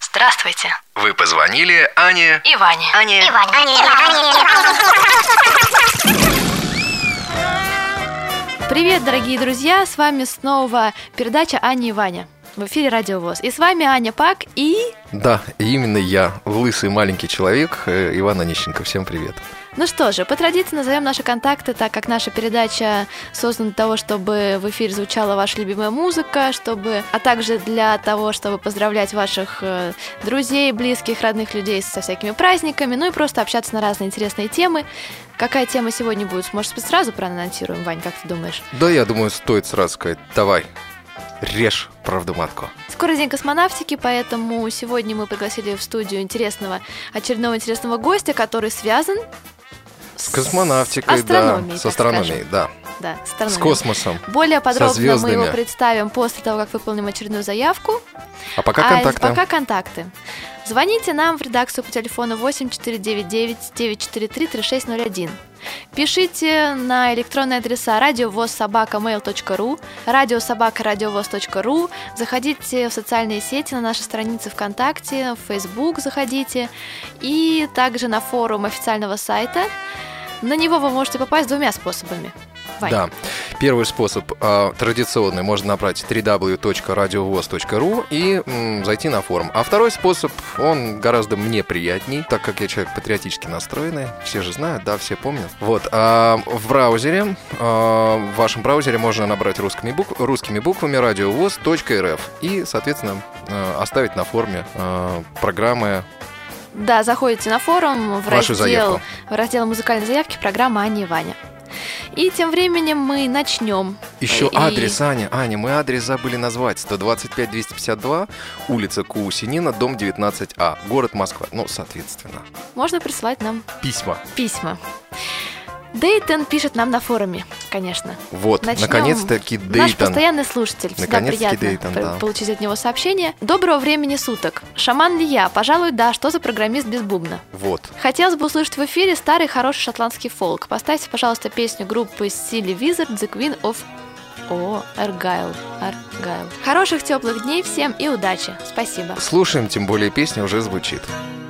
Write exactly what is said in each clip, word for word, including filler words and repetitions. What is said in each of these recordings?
Здравствуйте. Вы позвонили Ане И Ване. Ане. И Ване. Ане. Привет, дорогие друзья! С вами снова передача «Аня и Ваня». В эфире Радио ВОС. И с вами Аня Пак и... Да, именно я, лысый маленький человек, Иван Онищенко. Всем привет. Ну что же, по традиции назовем наши контакты, так как наша передача создана для того, чтобы в эфире звучала ваша любимая музыка, чтобы, а также для того, чтобы поздравлять ваших э, друзей, близких, родных людей со всякими праздниками, ну и просто общаться на разные интересные темы. Какая тема сегодня будет? Может, сразу проанонсируем, Вань, как ты думаешь? Да, я думаю, стоит сразу сказать, давай, режь правду матку. Скоро день космонавтики, поэтому сегодня мы пригласили в студию интересного, очередного интересного гостя, который связан с космонавтикой, астрономией, да, с астрономией, да. Да, с астрономией. С космосом. Более подробно со звездами. Мы его представим после того, как выполним очередную заявку. А пока а контакты. Пока контакты. Звоните нам в редакцию по телефону восемь четыре девять девять девять четыре три три шесть ноль один. Пишите на электронные адреса радиовоз собака мэйл точка ру, радиособака радиовоз точка ру. Заходите в социальные сети, на наши страницы ВКонтакте, в Facebook заходите. И также на форум официального сайта. На него вы можете попасть двумя способами. Вань. Да. Первый способ э, традиционный. Можно набрать дабл ю дабл ю дабл ю точка радиовоз точка ру и м, зайти на форум. А второй способ, он гораздо мне приятней, так как я человек патриотически настроенный. Все же знают, да, все помнят. Вот. А в браузере, а, в вашем браузере можно набрать русскими, бук, русскими буквами радиовоз точка эр эф и, соответственно, оставить на форуме а, программы. Да, заходите на форум в Вашу раздел, заявку. в раздел музыкальной заявки программа «Аня и Ваня». И тем временем мы начнем. Еще и... адрес, Аня. Аня, мы адрес забыли назвать. сто двадцать пять двести пятьдесят два, улица Кусинина, дом девятнадцать А, город Москва. Ну, соответственно. Можно присылать нам Письма. письма. Дейтон пишет нам на форуме, конечно. Вот, Начнем. наконец-таки Дейтон. Наш постоянный слушатель. Всегда Наконец-таки приятно Дейтон, да. получить от него сообщение. Доброго времени суток. Шаман ли я? Пожалуй, да. Что за программист без бубна? Вот. Хотелось бы услышать в эфире старый хороший шотландский фолк. Поставьте, пожалуйста, песню группы Silly Wizard The Queen of... О, Аргайл. Аргайл. Хороших теплых дней всем и удачи. Спасибо. Слушаем, тем более песня уже звучит.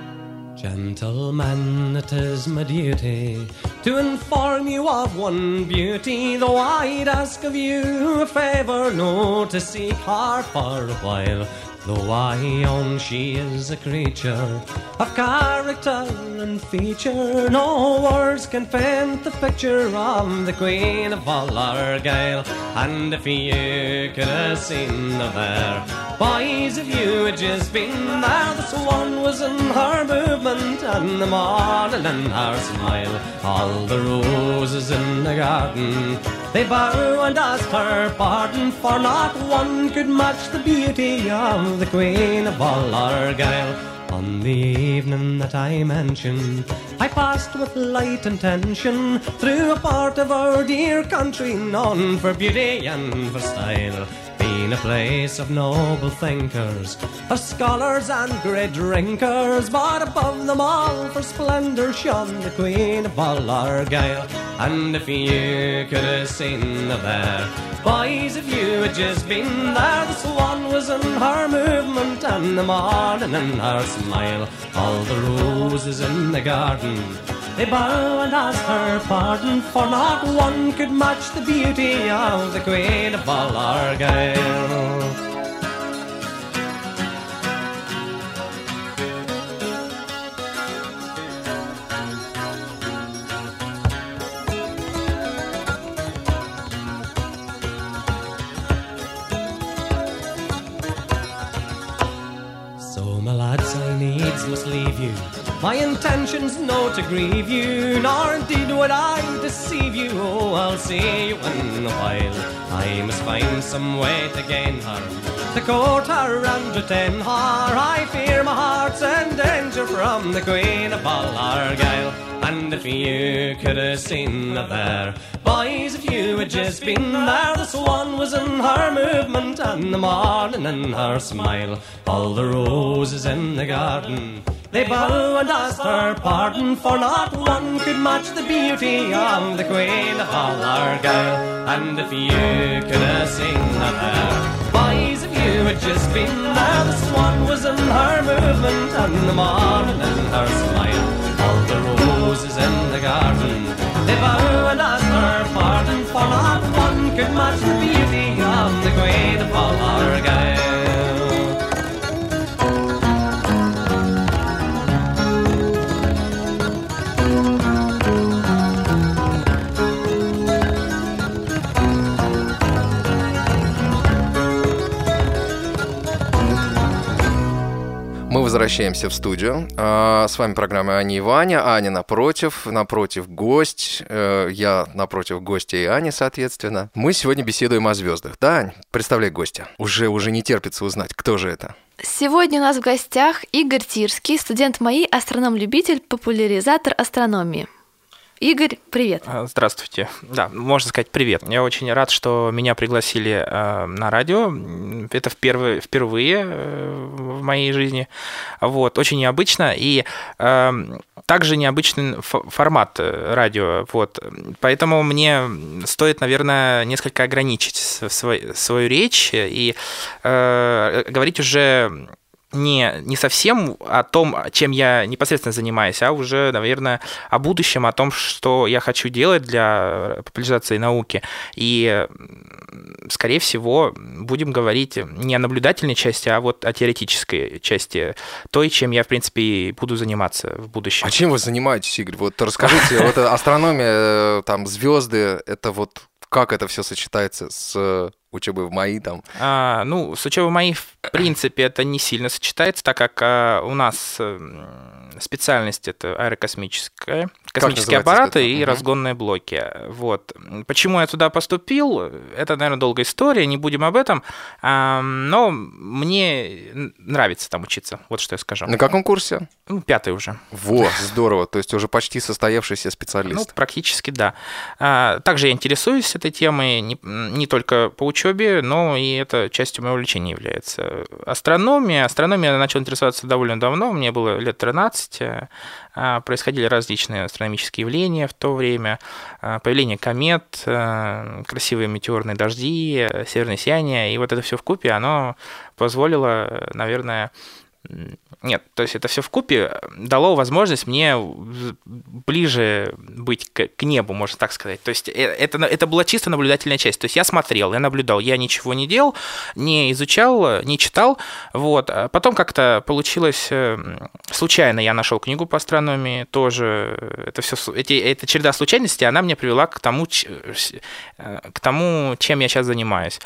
Gentlemen, it is my duty to inform you of one beauty, though I'd ask of you a favour, no, to seek her for a while. Though I own she is a creature of character and feature, no words can paint the picture of the Queen of all Argyle. And if you could have seen her there, boys, if you had just been there, the swan was in her movement and the morning in her smile. All the roses in the garden, they bow and ask her pardon, for not one could match the beauty of the Queen of all Argyle. On the evening that I mention, I passed with light intention through a part of our dear country known for beauty and for style, being a place of noble thinkers, of scholars and great drinkers, but above them all for splendour shone the Queen of all Argyle. And if you could have seen her there, boys, if you had just been there, the swan was in her movement and the morning in her smile. All the roses in the garden, they bow and ask her pardon, for not one could match the beauty of the Queen of all Argyle. Must leave you. My intention's no to grieve you, nor indeed would I deceive you. Oh, I'll see you in a while. I must find some way to gain her, to court her and retain her. I fear my heart's in danger from the Queen of all Argyle. And if you could have seen her there, boys, if you had just been there, the swan was in her movement and the morning in her smile. All the roses in the garden, they bow and ask her pardon, for not one could match the beauty of the Queen of all Argyle. And if you could have seen her there, boys, if you had just been there. The swan was in her movement, and the morning in her smile. All the roses in the garden, they bow and ask her pardon, for not one could match the beauty of the Queen of all Argyll. Мы возвращаемся в студию. С вами программа «Аня и Ваня». Аня напротив, напротив гость. Я напротив гостя и Ани, соответственно. Мы сегодня беседуем о звездах. Да, Ань? Представляй гостя. Уже, уже не терпится узнать, кто же это. Сегодня у нас в гостях Игорь Тирский, студент МАИ, астроном-любитель, популяризатор астрономии. Игорь, привет. Здравствуйте. Да, можно сказать привет. Я очень рад, что меня пригласили э, на радио. Это впервые, впервые э, в моей жизни. Вот, очень необычно. И э, также необычный ф- формат радио. Вот. Поэтому мне стоит, наверное, несколько ограничить свой, свою речь и э, говорить уже... Не, не совсем о том, чем я непосредственно занимаюсь, а уже, наверное, о будущем, о том, что я хочу делать для популяризации науки. И, скорее всего, будем говорить не о наблюдательной части, а вот о теоретической части, той, чем я, в принципе, буду заниматься в будущем. А чем вы занимаетесь, Игорь? Вот расскажите, вот астрономия, там, звезды, это вот как это все сочетается с учебой в МАИ там? А, ну, с учебой в МАИ, в принципе, это не сильно сочетается, так как а, у нас специальность это аэрокосмическая, космические аппараты и угу. разгонные блоки. Вот. Почему я туда поступил? Это, наверное, долгая история, не будем об этом. А, но мне нравится там учиться, вот что я скажу. На каком курсе? Ну, пятый уже. Вот, здорово. То есть уже почти состоявшийся специалист. Ну, практически, да. А, также я интересуюсь этой темой не, не только по учебе, но и это частью моего увлечения является. Астрономия. Астрономия я начал интересоваться довольно давно, мне было лет тринадцать. Происходили различные астрономические явления в то время. Появление комет, красивые метеорные дожди, северное сияние. И вот это все вкупе, оно позволило, наверное... Нет, то есть это все вкупе дало возможность мне ближе быть к, к небу, можно так сказать. То есть это, это была чисто наблюдательная часть. То есть я смотрел, я наблюдал, я ничего не делал, не изучал, не читал. Вот. Потом как-то получилось случайно, я нашел книгу по астрономии, тоже это все, эти, эта череда случайностей, она меня привела к тому, к тому, чем я сейчас занимаюсь.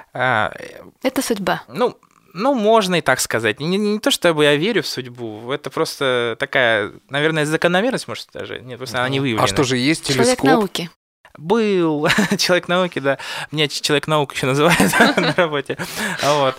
Это судьба. Ну, Ну, можно и так сказать. Не, не то, чтобы я верю в судьбу, это просто такая, наверное, закономерность, может, даже. Нет, просто она не выявлена. А что же есть телескоп? Человек науки. Был человек науки, да. Меня человек науки еще называют на работе. Вот.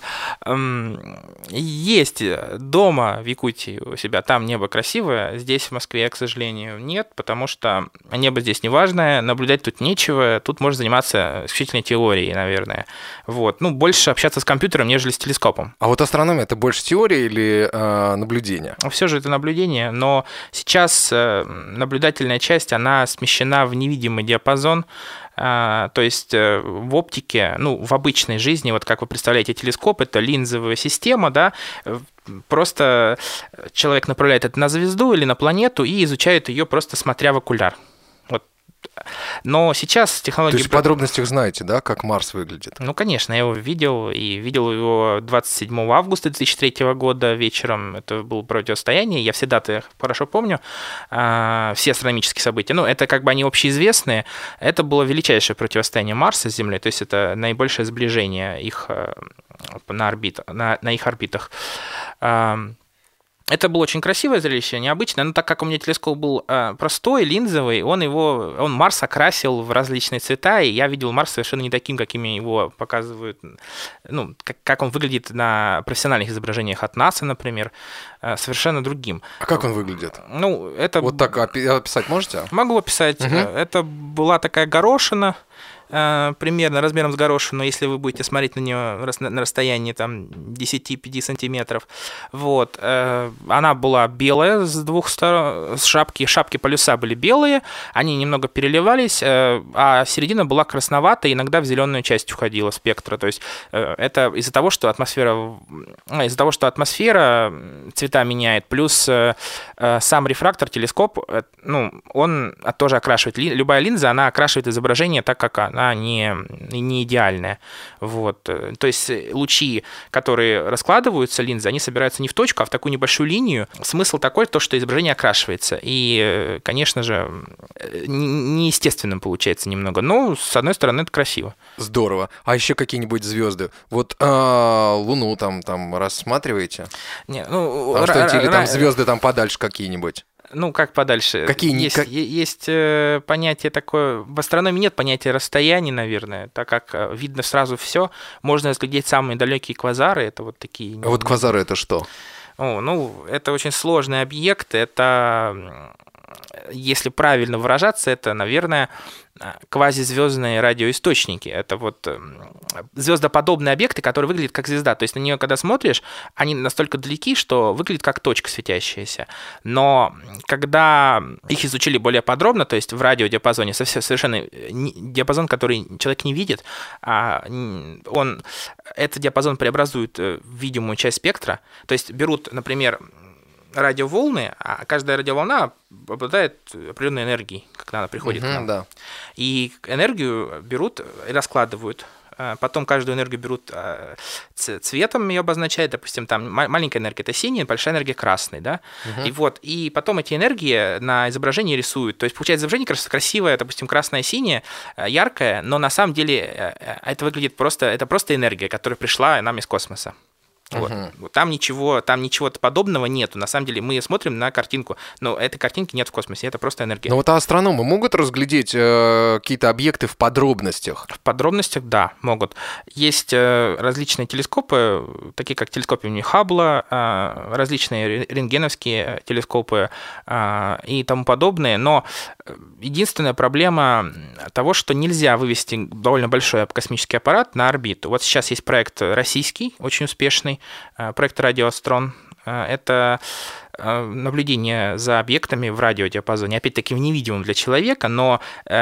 Есть дома в Якутии у себя, там небо красивое, здесь в Москве, к сожалению, нет, потому что небо здесь не важное, наблюдать тут нечего, тут можно заниматься исключительно теорией, наверное. Вот. Ну, больше общаться с компьютером, нежели с телескопом. А вот астрономия — это больше теория или э, наблюдение? Все же это наблюдение, но сейчас наблюдательная часть, она смещена в невидимый диапазон. То есть в оптике, ну, в обычной жизни, вот как вы представляете телескоп, это линзовая система, да, просто человек направляет это на звезду или на планету и изучает ее просто смотря в окуляр. Вот. Но сейчас технологии... То есть в подробностях знаете, да, как Марс выглядит? Ну, конечно, я его видел, и видел его двадцать седьмого августа две тысячи третьего года вечером. Это было противостояние, я все даты хорошо помню, все астрономические события. Ну, это как бы они общеизвестные. Это было величайшее противостояние Марса с Землей, то есть это наибольшее сближение их на, орбит, на, на их орбитах. Это было очень красивое зрелище, необычное, но так как у меня телескоп был э, простой, линзовый, он его, он Марс окрасил в различные цвета, и я видел Марс совершенно не таким, какими его показывают, ну, как, как он выглядит на профессиональных изображениях от НАСА, например, э, совершенно другим. А как он выглядит? Ну, это... Вот так описать можете? Могу описать. Угу. Это была такая горошина, примерно размером с горошину, если вы будете смотреть на нее на расстоянии там, десять-пять сантиметров. Вот. Она была белая с двух сторон, с шапки. Шапки полюса были белые, они немного переливались, а середина была красноватая, иногда в зеленую часть уходила спектра. То есть это из-за того, что атмосфера, из-за того, что атмосфера цвета меняет, плюс сам рефрактор, телескоп, ну, он тоже окрашивает. Любая линза, она окрашивает изображение так, как она не, не идеальная. Вот. То есть лучи, которые раскладываются, линзы, они собираются не в точку, а в такую небольшую линию. Смысл такой, то, что изображение окрашивается. И, конечно же, неестественным получается немного. Но, с одной стороны, это красиво. Здорово. А еще какие-нибудь звезды? Вот а, Луну там, там рассматриваете? Не, ну, а р- или р- там звезды там подальше какие-нибудь? Ну, как подальше? Какие? Есть, как... есть э, понятие такое... В астрономии нет понятия расстояния, наверное, так как видно сразу все. Можно разглядеть самые далекие квазары. Это вот такие... А вот квазары — это что? О, ну, это очень сложный объект. Это, если правильно выражаться, это, наверное, квазизвездные радиоисточники. Это вот звездоподобные объекты, которые выглядят как звезда. То есть на нее, когда смотришь, они настолько далеки, что выглядят как точка светящаяся. Но когда их изучили более подробно, то есть в радиодиапазоне, совершенно диапазон, который человек не видит, он, этот диапазон преобразует в видимую часть спектра. То есть берут, например, радиоволны, а каждая радиоволна обладает определенной энергией, когда она приходит угу, к нам. Да. И энергию берут и раскладывают. Потом каждую энергию берут цветом, ее обозначают. Допустим, там маленькая энергия – это синий, большая энергия – красный. Да? Угу. И, вот, и потом эти энергии на изображении рисуют. То есть получается изображение красивое, допустим, красное-синее, яркое, но на самом деле это выглядит просто, это просто энергия, которая пришла нам из космоса. Вот. Uh-huh. Там ничего, там ничего подобного нету. На самом деле мы смотрим на картинку, но этой картинки нет в космосе, это просто энергия. Но вот астрономы могут разглядеть э, какие-то объекты в подробностях? В подробностях, да, могут. Есть э, различные телескопы, такие как телескоп имени Хаббла, э, различные рентгеновские телескопы э, и тому подобное, но единственная проблема того, что нельзя вывести довольно большой космический аппарат на орбиту. Вот сейчас есть проект российский, очень успешный, проект «Радиоастрон». Это наблюдение за объектами в радиодиапазоне, опять-таки в невидимом для человека, но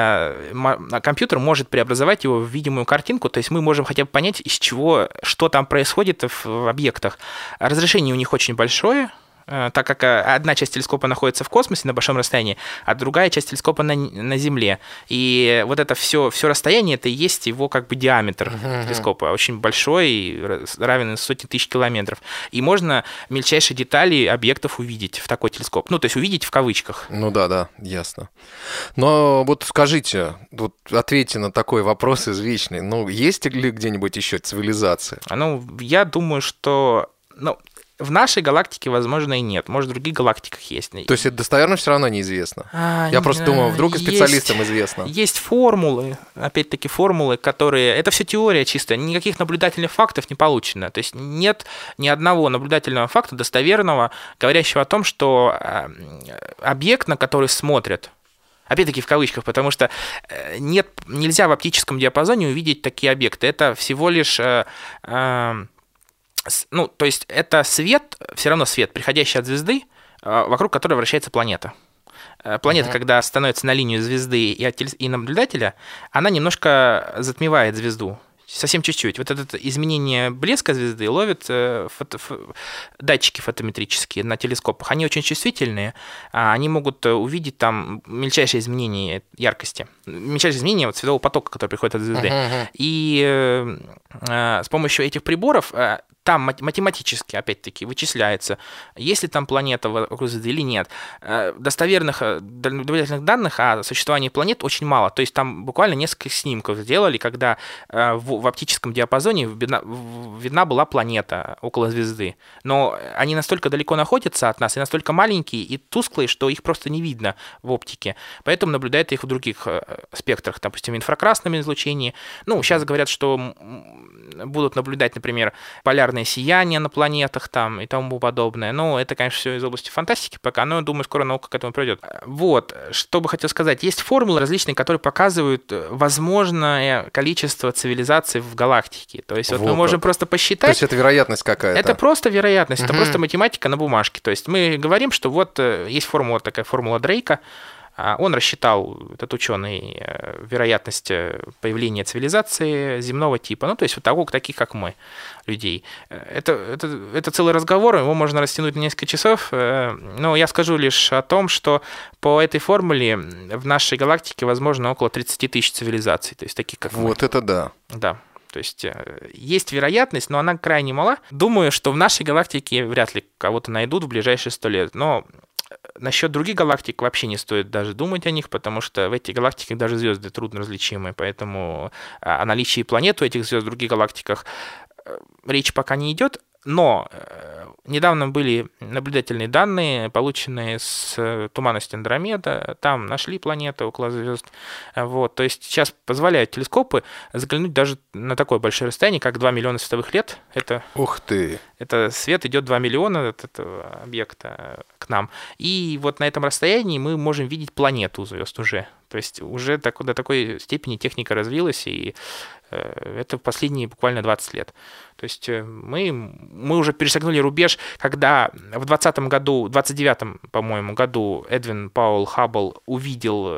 компьютер может преобразовать его в видимую картинку, то есть мы можем хотя бы понять, из чего, что там происходит в объектах. Разрешение у них очень большое, так как одна часть телескопа находится в космосе на большом расстоянии, а другая часть телескопа на, на Земле. И вот это все, все расстояние, это и есть его как бы диаметр uh-huh. телескопа, очень большой, равен сотни тысяч километров. И можно мельчайшие детали объектов увидеть в такой телескоп. Ну, то есть увидеть в кавычках. Ну да, да, ясно. Но вот скажите, вот ответьте на такой вопрос извечный. Ну, есть ли где-нибудь еще цивилизация? Ну, я думаю, что... Ну, в нашей галактике, возможно, и нет. Может, в других галактиках есть. То есть это достоверно все равно неизвестно? А, Я просто думаю, вдруг и специалистам есть, известно. Есть формулы, опять-таки формулы, которые... Это все теория чистая, никаких наблюдательных фактов не получено. То есть нет ни одного наблюдательного факта достоверного, говорящего о том, что объект, на который смотрят, опять-таки в кавычках, потому что нет, нельзя в оптическом диапазоне увидеть такие объекты. Это всего лишь... Ну, то есть это свет, все равно свет, приходящий от звезды, вокруг которой вращается планета. Планета, uh-huh. когда становится на линию звезды и, от, и наблюдателя, она немножко затмевает звезду. Совсем чуть-чуть. Вот это изменение блеска звезды ловят фото, фо, датчики фотометрические на телескопах. Они очень чувствительные, они могут увидеть там мельчайшие изменения яркости, мельчайшие изменения вот, светового потока, который приходит от звезды. Uh-huh. И э, с помощью этих приборов там математически, опять-таки, вычисляется, есть ли там планета вокруг звезды или нет. Достоверных наблюдательных данных о существовании планет очень мало. То есть там буквально несколько снимков сделали, когда в, в оптическом диапазоне видна, видна была планета около звезды. Но они настолько далеко находятся от нас и настолько маленькие и тусклые, что их просто не видно в оптике. Поэтому наблюдают их в других спектрах, допустим, в инфракрасном излучении. Ну, сейчас говорят, что будут наблюдать, например, полярные полярное сияние на планетах там и тому подобное. Ну, это, конечно, все из области фантастики пока, но, думаю, скоро наука к этому придет. Вот, что бы хотел сказать. Есть формулы различные, которые показывают возможное количество цивилизаций в галактике. То есть вот, вот мы можем просто посчитать... То есть это вероятность какая-то? Это просто вероятность, угу. это просто математика на бумажке. То есть мы говорим, что вот есть формула такая, формула Дрейка. Он рассчитал, этот ученый, вероятность появления цивилизации земного типа, ну, то есть вот того, таких, как мы, людей. Это, это, это целый разговор, его можно растянуть на несколько часов, но я скажу лишь о том, что по этой формуле в нашей галактике возможно около тридцать тысяч цивилизаций, то есть таких, как мы. Вот это да. Да. То есть есть вероятность, но она крайне мала. Думаю, что в нашей галактике вряд ли кого-то найдут в ближайшие сто лет, но насчет других галактик вообще не стоит даже думать о них, потому что в этих галактиках даже звезды трудно различимы, поэтому о наличии планет у этих звезд в других галактиках речь пока не идет. Но недавно были наблюдательные данные, полученные с туманности Андромеда. Там нашли планеты около звезд. Вот. То есть сейчас позволяют телескопы заглянуть даже на такое большое расстояние, как два миллиона световых лет. Это, Ух ты! Это свет идет два миллиона от этого объекта к нам. И вот на этом расстоянии мы можем видеть планету звезд уже. То есть уже так, до такой степени техника развилась, и это в последние буквально двадцать лет. То есть мы, мы уже перешагнули рубеж, когда в двадцатом году, в двадцать девятом, по-моему, году Эдвин Пауэлл Хаббл увидел,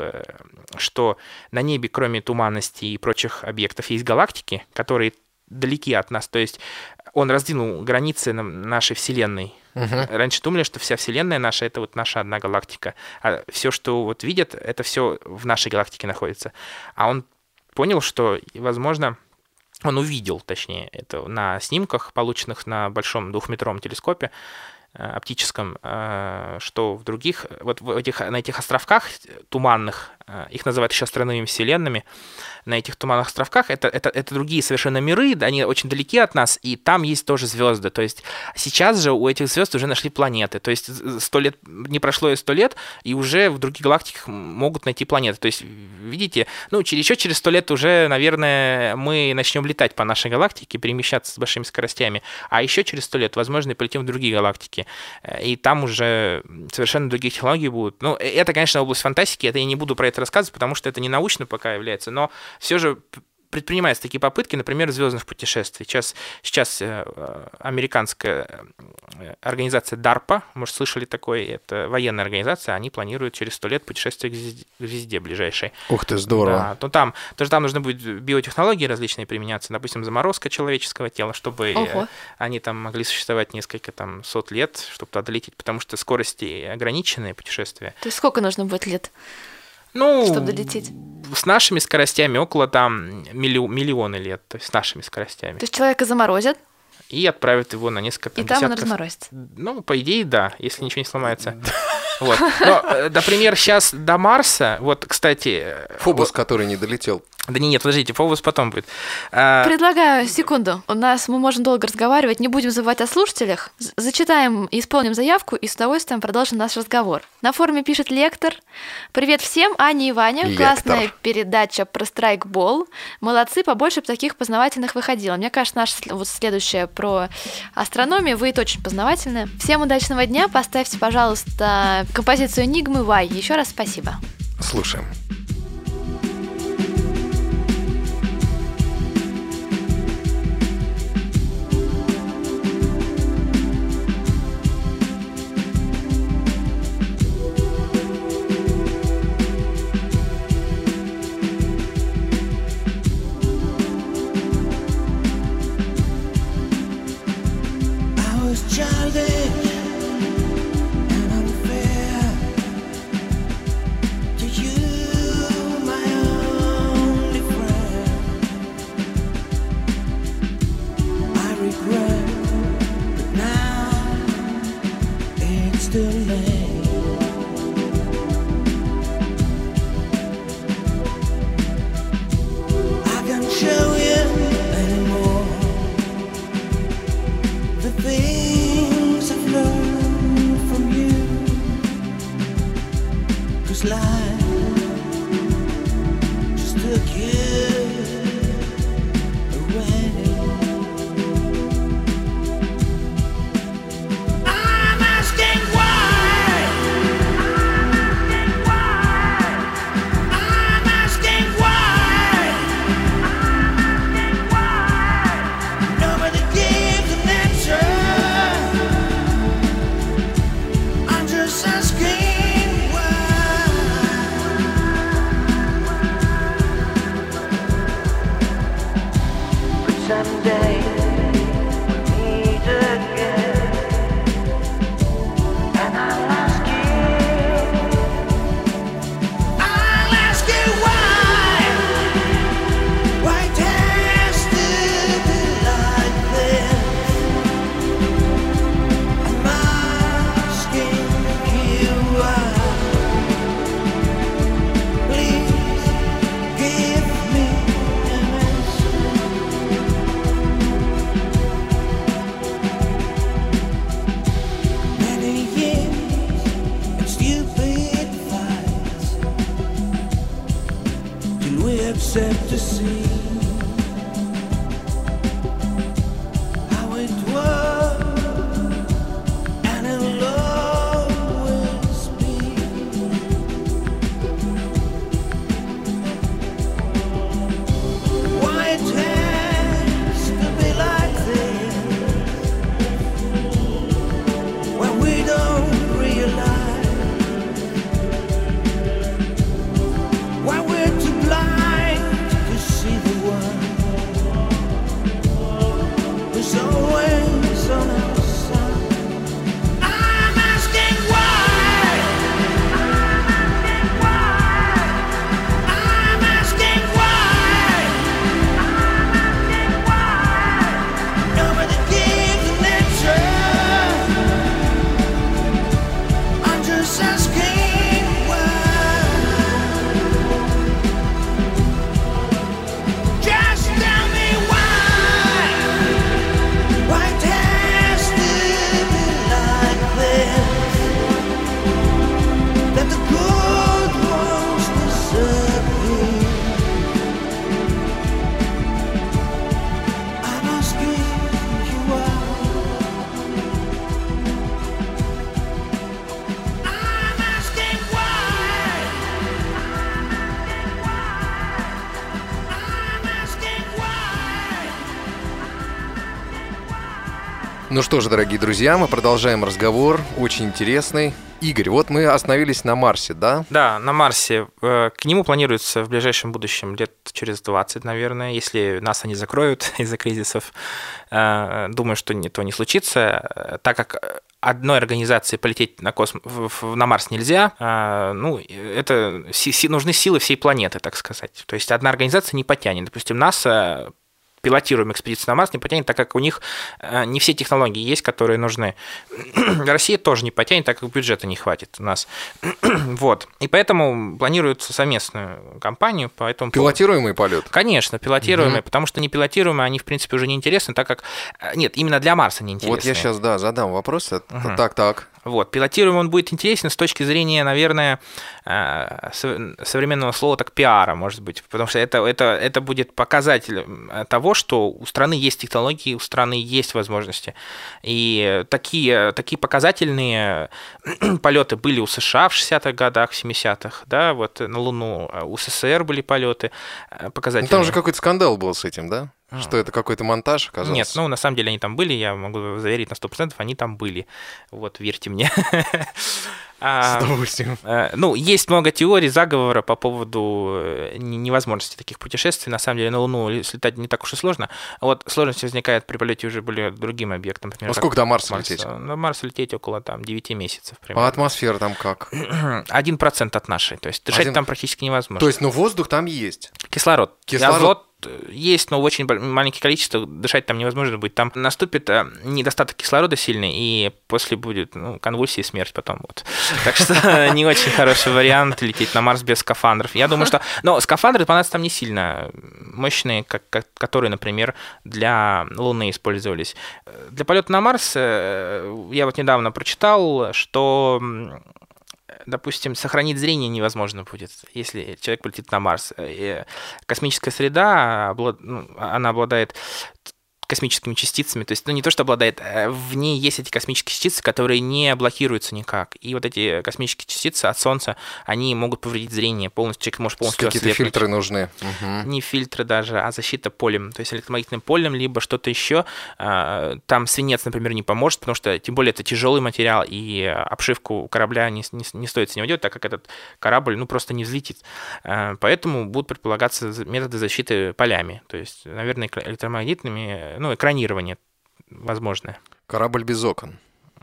что на небе, кроме туманности и прочих объектов, есть галактики, которые далеки от нас. То есть он раздвинул границы нашей Вселенной. Uh-huh. Раньше думали, что вся Вселенная наша — это вот наша одна галактика, а все, что вот видят, это все в нашей галактике находится. А он понял, что, возможно, он увидел, точнее, это на снимках, полученных на большом двухметровом телескопе оптическом, что в других, вот в этих, на этих островках туманных, их называют еще островными вселенными, на этих туманных островках это, это, это другие совершенно миры, они очень далеки от нас, и там есть тоже звезды. То есть сейчас же у этих звезд уже нашли планеты. То есть сто лет, не прошло и сто лет, и уже в других галактиках могут найти планеты. То есть, видите, ну, еще через сто лет уже, наверное, мы начнем летать по нашей галактике, перемещаться с большими скоростями, а еще через сто лет, возможно, и полетим в другие галактики. И там уже совершенно другие технологии будут. Ну, это, конечно, область фантастики, это я не буду про это рассказывать, потому что это не научно пока является, но все же предпринимаются такие попытки, например, звездных путешествий. Сейчас, сейчас американская организация дарпа, может, слышали такое, это военная организация, они планируют через сто лет путешествие к звезде, к звезде ближайшей. Ух ты, здорово. Да, то там, тоже там нужны будут биотехнологии различные применяться, допустим, заморозка человеческого тела, чтобы Ого. они там могли существовать несколько там сот лет, чтобы туда долететь, потому что скорости ограниченные путешествия. То есть сколько нужно будет лет? Ну, чтобы долететь? С нашими скоростями около там милли- миллионы лет, то есть с нашими скоростями. То есть человека заморозят? И отправят его на несколько там, И там десятков... он разморозится? Ну, по идее, да, если ничего не сломается. Вот. Но, например, сейчас до Марса, вот, кстати... Фобос, вот... который не долетел. Да не, нет, подождите, Фобос потом будет. Предлагаю, секунду, у нас мы можем долго разговаривать, не будем забывать о слушателях. Зачитаем и исполним заявку, и с удовольствием продолжим наш разговор. На форуме пишет лектор. Привет всем, Аня и Ваня. Лектор. Классная передача про страйкбол. Молодцы, побольше бы таких познавательных выходило. Мне кажется, наша вот следующая про астрономию будет очень познавательная. Всем удачного дня, поставьте, пожалуйста, композицию Энигмы Вай. Еще раз спасибо. Слушаем. You except to see how it was, and it'll always be. Why it has to be like this when we don't realize why we're too blind to see the one who's always on our side. I'm asking why. I'm asking why. Nobody gives an answer. I'm just asking why. Just tell me why. Why it has to be like this? That the good ones disappear. I'm asking you why. I'm asking why. I'm asking why. Ну что же, дорогие друзья, мы продолжаем разговор, очень интересный. Игорь, вот мы остановились на Марсе, да? Да, на Марсе. Э, К нему планируется в ближайшем будущем лет через двадцать, наверное, если НАСА не закроют из-за кризисов. Э, Думаю, что не- то не случится, э, так как одной организации полететь на, косм... в- в- на Марс нельзя. Э, Ну, это си- си- нужны силы всей планеты, так сказать. То есть одна организация не потянет. Допустим, НАСА пилотируем экспедицию на Марс не потянет, так как у них э, не все технологии есть, которые нужны. Россия тоже не потянет, так как бюджета не хватит у нас. Вот. И поэтому планируется совместную кампанию по этому поводу. Пилотируемый полет. Конечно, пилотируемые, потому что непилотируемые, они, в принципе, уже не интересны, так как... э, Нет, именно для Марса не интересны. Вот я сейчас, да, задам вопрос. Это- Так, так. Вот, пилотируемый он будет интересен с точки зрения, наверное, э, сов- современного слова так пиара, может быть, потому что это, это, это будет показатель э, того, что у страны есть технологии, у страны есть возможности. И такие, такие показательные полеты были у США в шестидесятых годах, в семидесятых, да, вот на Луну, у СССР были полеты Ну, показательные. там же какой-то скандал был с этим, да? А. Что это какой-то монтаж оказался? Нет, ну на самом деле они там были, я могу заверить на сто процентов, они там были. Вот, верьте мне. С А, удовольствием. э, Ну, есть много теорий заговора по поводу э, не- невозможности таких путешествий. На самом деле на Луну слетать не так уж и сложно. А вот сложность возникает при полете уже более другим объектом. Например, Ну, как сколько до Марса Марс. лететь? На Марс лететь около там девяти месяцев А примерно. атмосфера там как? Один процент от нашей. То есть дышать Один- там практически невозможно. То есть, ну, воздух там есть. Кислород. Кислород. Азот есть, но в очень бо- маленьких количествах дышать там невозможно будет. Там наступит э, недостаток кислорода сильный, и после будет ну, конвульсии и смерть потом. Вот. Так что не очень хороший вариант лететь на Марс без скафандров. Я думаю, что... Но скафандры понадобятся там не сильно мощные, как, как- которые, например, для Луны использовались. Для полета на Марс э, я вот недавно прочитал, что м, допустим, сохранить зрение невозможно будет, если человек полетит на Марс. И космическая среда, облад- ну, она обладает космическими частицами, то есть, ну, не то, что обладает, а в ней есть эти космические частицы, которые не блокируются никак. И вот эти космические частицы от Солнца, они могут повредить зрение полностью, человек может полностью Какие-то ослепнуть. фильтры нужны. Мгм. Не фильтры даже, а защита полем, то есть электромагнитным полем, либо что-то еще. А, Там свинец, например, не поможет, потому что, тем более, это тяжелый материал, и обшивку корабля не, не, не стоит с него делать, так как этот корабль, ну, просто не взлетит. А, Поэтому будут предполагаться за- методы защиты полями, то есть, наверное, электро- электромагнитными, ну, экранирование возможное. Корабль без окон.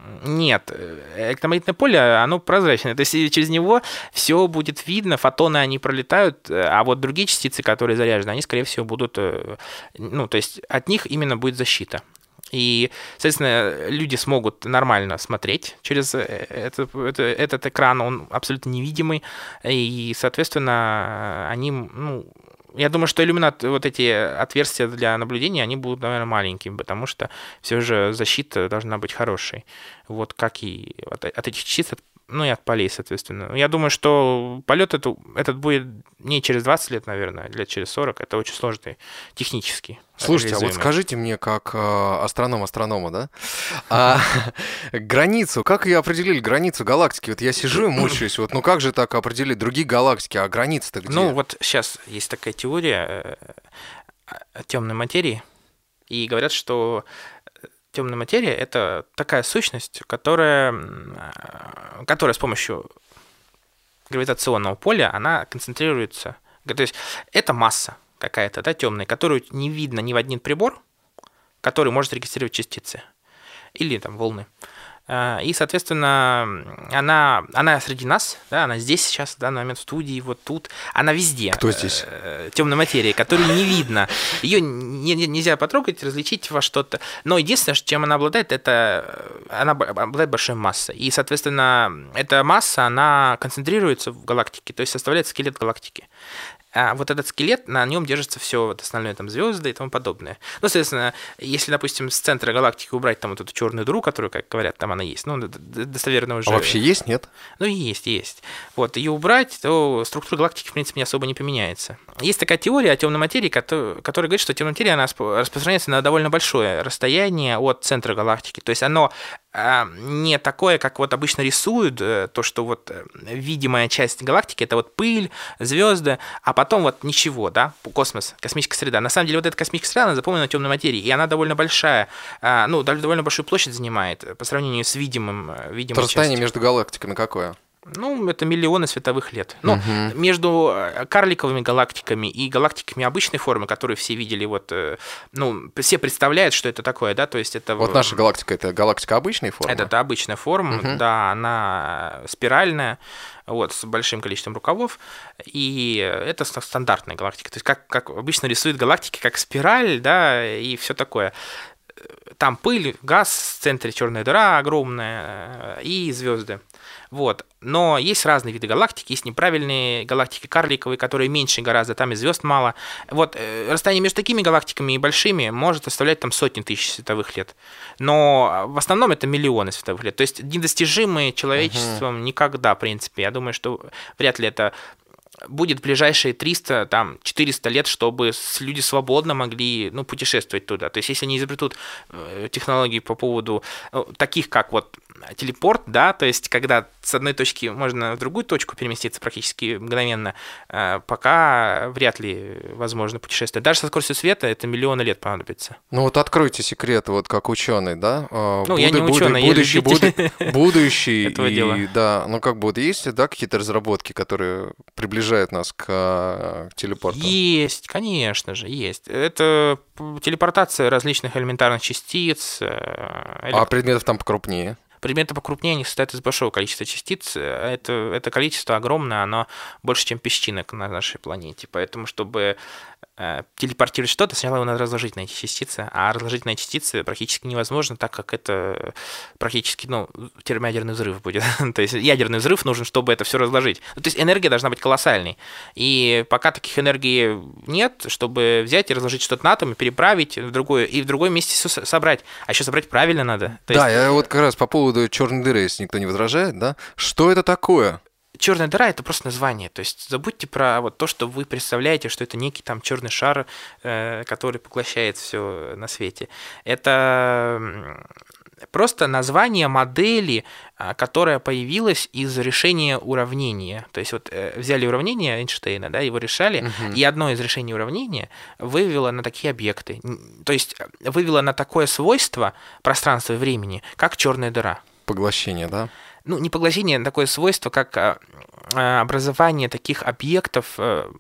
Нет, э, электромагнитное поле, оно прозрачное, то есть и через него все будет видно, фотоны, они пролетают, э, а вот другие частицы, которые заряжены, они, скорее всего, будут, э, ну, то есть от них именно будет защита. И, соответственно, люди смогут нормально смотреть через э, это- это- этот экран, он абсолютно невидимый, и, соответственно, они, ну, я думаю, что иллюминат, вот эти отверстия для наблюдения, они будут, наверное, маленькими, потому что все же защита должна быть хорошей. Вот как и от, от этих частиц, от, Ну и от полей, соответственно. Я думаю, что полет это, этот будет не через двадцать лет, наверное, а лет через сорок. Это очень сложный технически. Слушайте, а вот скажите мне, как э, астроном астронома, да, а, границу, как ее определили, границу галактики? Вот я сижу и мучаюсь, вот, ну как же так определить другие галактики, а граница-то где? Ну вот сейчас есть такая теория темной материи, и говорят, что темная материя — это такая сущность, которая, которая с помощью гравитационного поля, она концентрируется. То есть это масса какая-то, да, темная, которую не видно ни в один прибор, который может регистрировать частицы или там волны. И, соответственно, она, она среди нас, да, она здесь сейчас, в данный момент в студии, вот тут, она везде. Кто здесь? Темная материя, которую не видно. Ее не, не, нельзя потрогать, различить во что-то. Но единственное, чем она обладает, это она обладает большой массой. И, соответственно, эта масса, она концентрируется в галактике, то есть составляет скелет галактики. А вот этот скелет, на нем держится все вот остальное, там, звезды и тому подобное. Ну, соответственно, если, допустим, с центра галактики убрать там вот эту черную дыру, которую, как говорят, там она есть, ну, достоверно уже. А вообще есть, нет? Ну, есть, есть. Вот, ее убрать, то структура галактики, в принципе, не особо не поменяется. Есть такая теория о темной материи, которая говорит, что темная материя, она распространяется на довольно большое расстояние от центра галактики. То есть оно не такое, как вот обычно рисуют, то, что вот видимая часть галактики — это вот пыль, звезды, а потом вот ничего, да, космос, космическая среда. На самом деле вот эта космическая среда, она заполнена темной материей, и она довольно большая, ну, довольно большую площадь занимает по сравнению с видимым, видимой расстояние частью. между галактиками какое? Ну, это миллионы световых лет. Ну, угу. Между карликовыми галактиками и галактиками обычной формы, которые все видели, вот, ну, все представляют, что это такое, да, то есть это... Вот наша галактика — это галактика обычной формы? Это, это обычная форма, угу. да, она спиральная, вот, с большим количеством рукавов, и это стандартная галактика, то есть как, как обычно рисуют галактики, как спираль, да, и все такое. Там пыль, газ, в центре черная дыра огромная и звезды. Вот. Но есть разные виды галактики, есть неправильные галактики карликовые, которые меньше гораздо, там и звезд мало. Вот расстояние между такими галактиками и большими может составлять там сотни тысяч световых лет. Но в основном это миллионы световых лет. То есть недостижимые человечеством угу. никогда, в принципе. Я думаю, что вряд ли это будет в ближайшие триста, там, четыреста лет, чтобы люди свободно могли, ну, путешествовать туда. То есть, если они изобретут технологии по поводу ну, таких, как вот телепорт, да, то есть, когда с одной точки можно в другую точку переместиться практически мгновенно, пока вряд ли возможно путешествовать. Даже со скоростью света это миллионы лет понадобится. Ну, вот откройте секрет, вот как ученый, да? Ну, Буд... я не ученый, будущий, я любитель буд... будущий этого и, дела. Да, ну, как бы вот есть, да, какие-то разработки, которые приближают нас к, к телепорту? Есть, конечно же, есть. Это телепортация различных элементарных частиц. Элект... А предметов там покрупнее? Предметы покрупнее, они состоят из большого количества частиц. Это, это количество огромное, оно больше, чем песчинок на нашей планете. Поэтому, чтобы э, телепортировать что-то, сначала его надо разложить на эти частицы. А разложить на эти частицы практически невозможно, так как это практически, ну, термоядерный взрыв будет. То есть ядерный взрыв нужен, чтобы это все разложить. То есть энергия должна быть колоссальной. И пока таких энергий нет, чтобы взять и разложить что-то на атомы, переправить в другое, и в другое месте все собрать. А еще собрать правильно надо. То да, есть... я вот как раз по поводу черной дыры, если никто не возражает, да? Что это такое? Черная дыра — это просто название. То есть забудьте про вот то, что вы представляете, что это некий там черный шар, э, который поглощает все на свете. Это просто название модели, которая появилась из решения уравнения. То есть вот э, взяли уравнение Эйнштейна, да, его решали, угу. и одно из решений уравнения вывело на такие объекты. То есть вывело на такое свойство пространства и времени, как черная дыра. Поглощение, да? Ну, не поглощение, а такое свойство, как образование таких объектов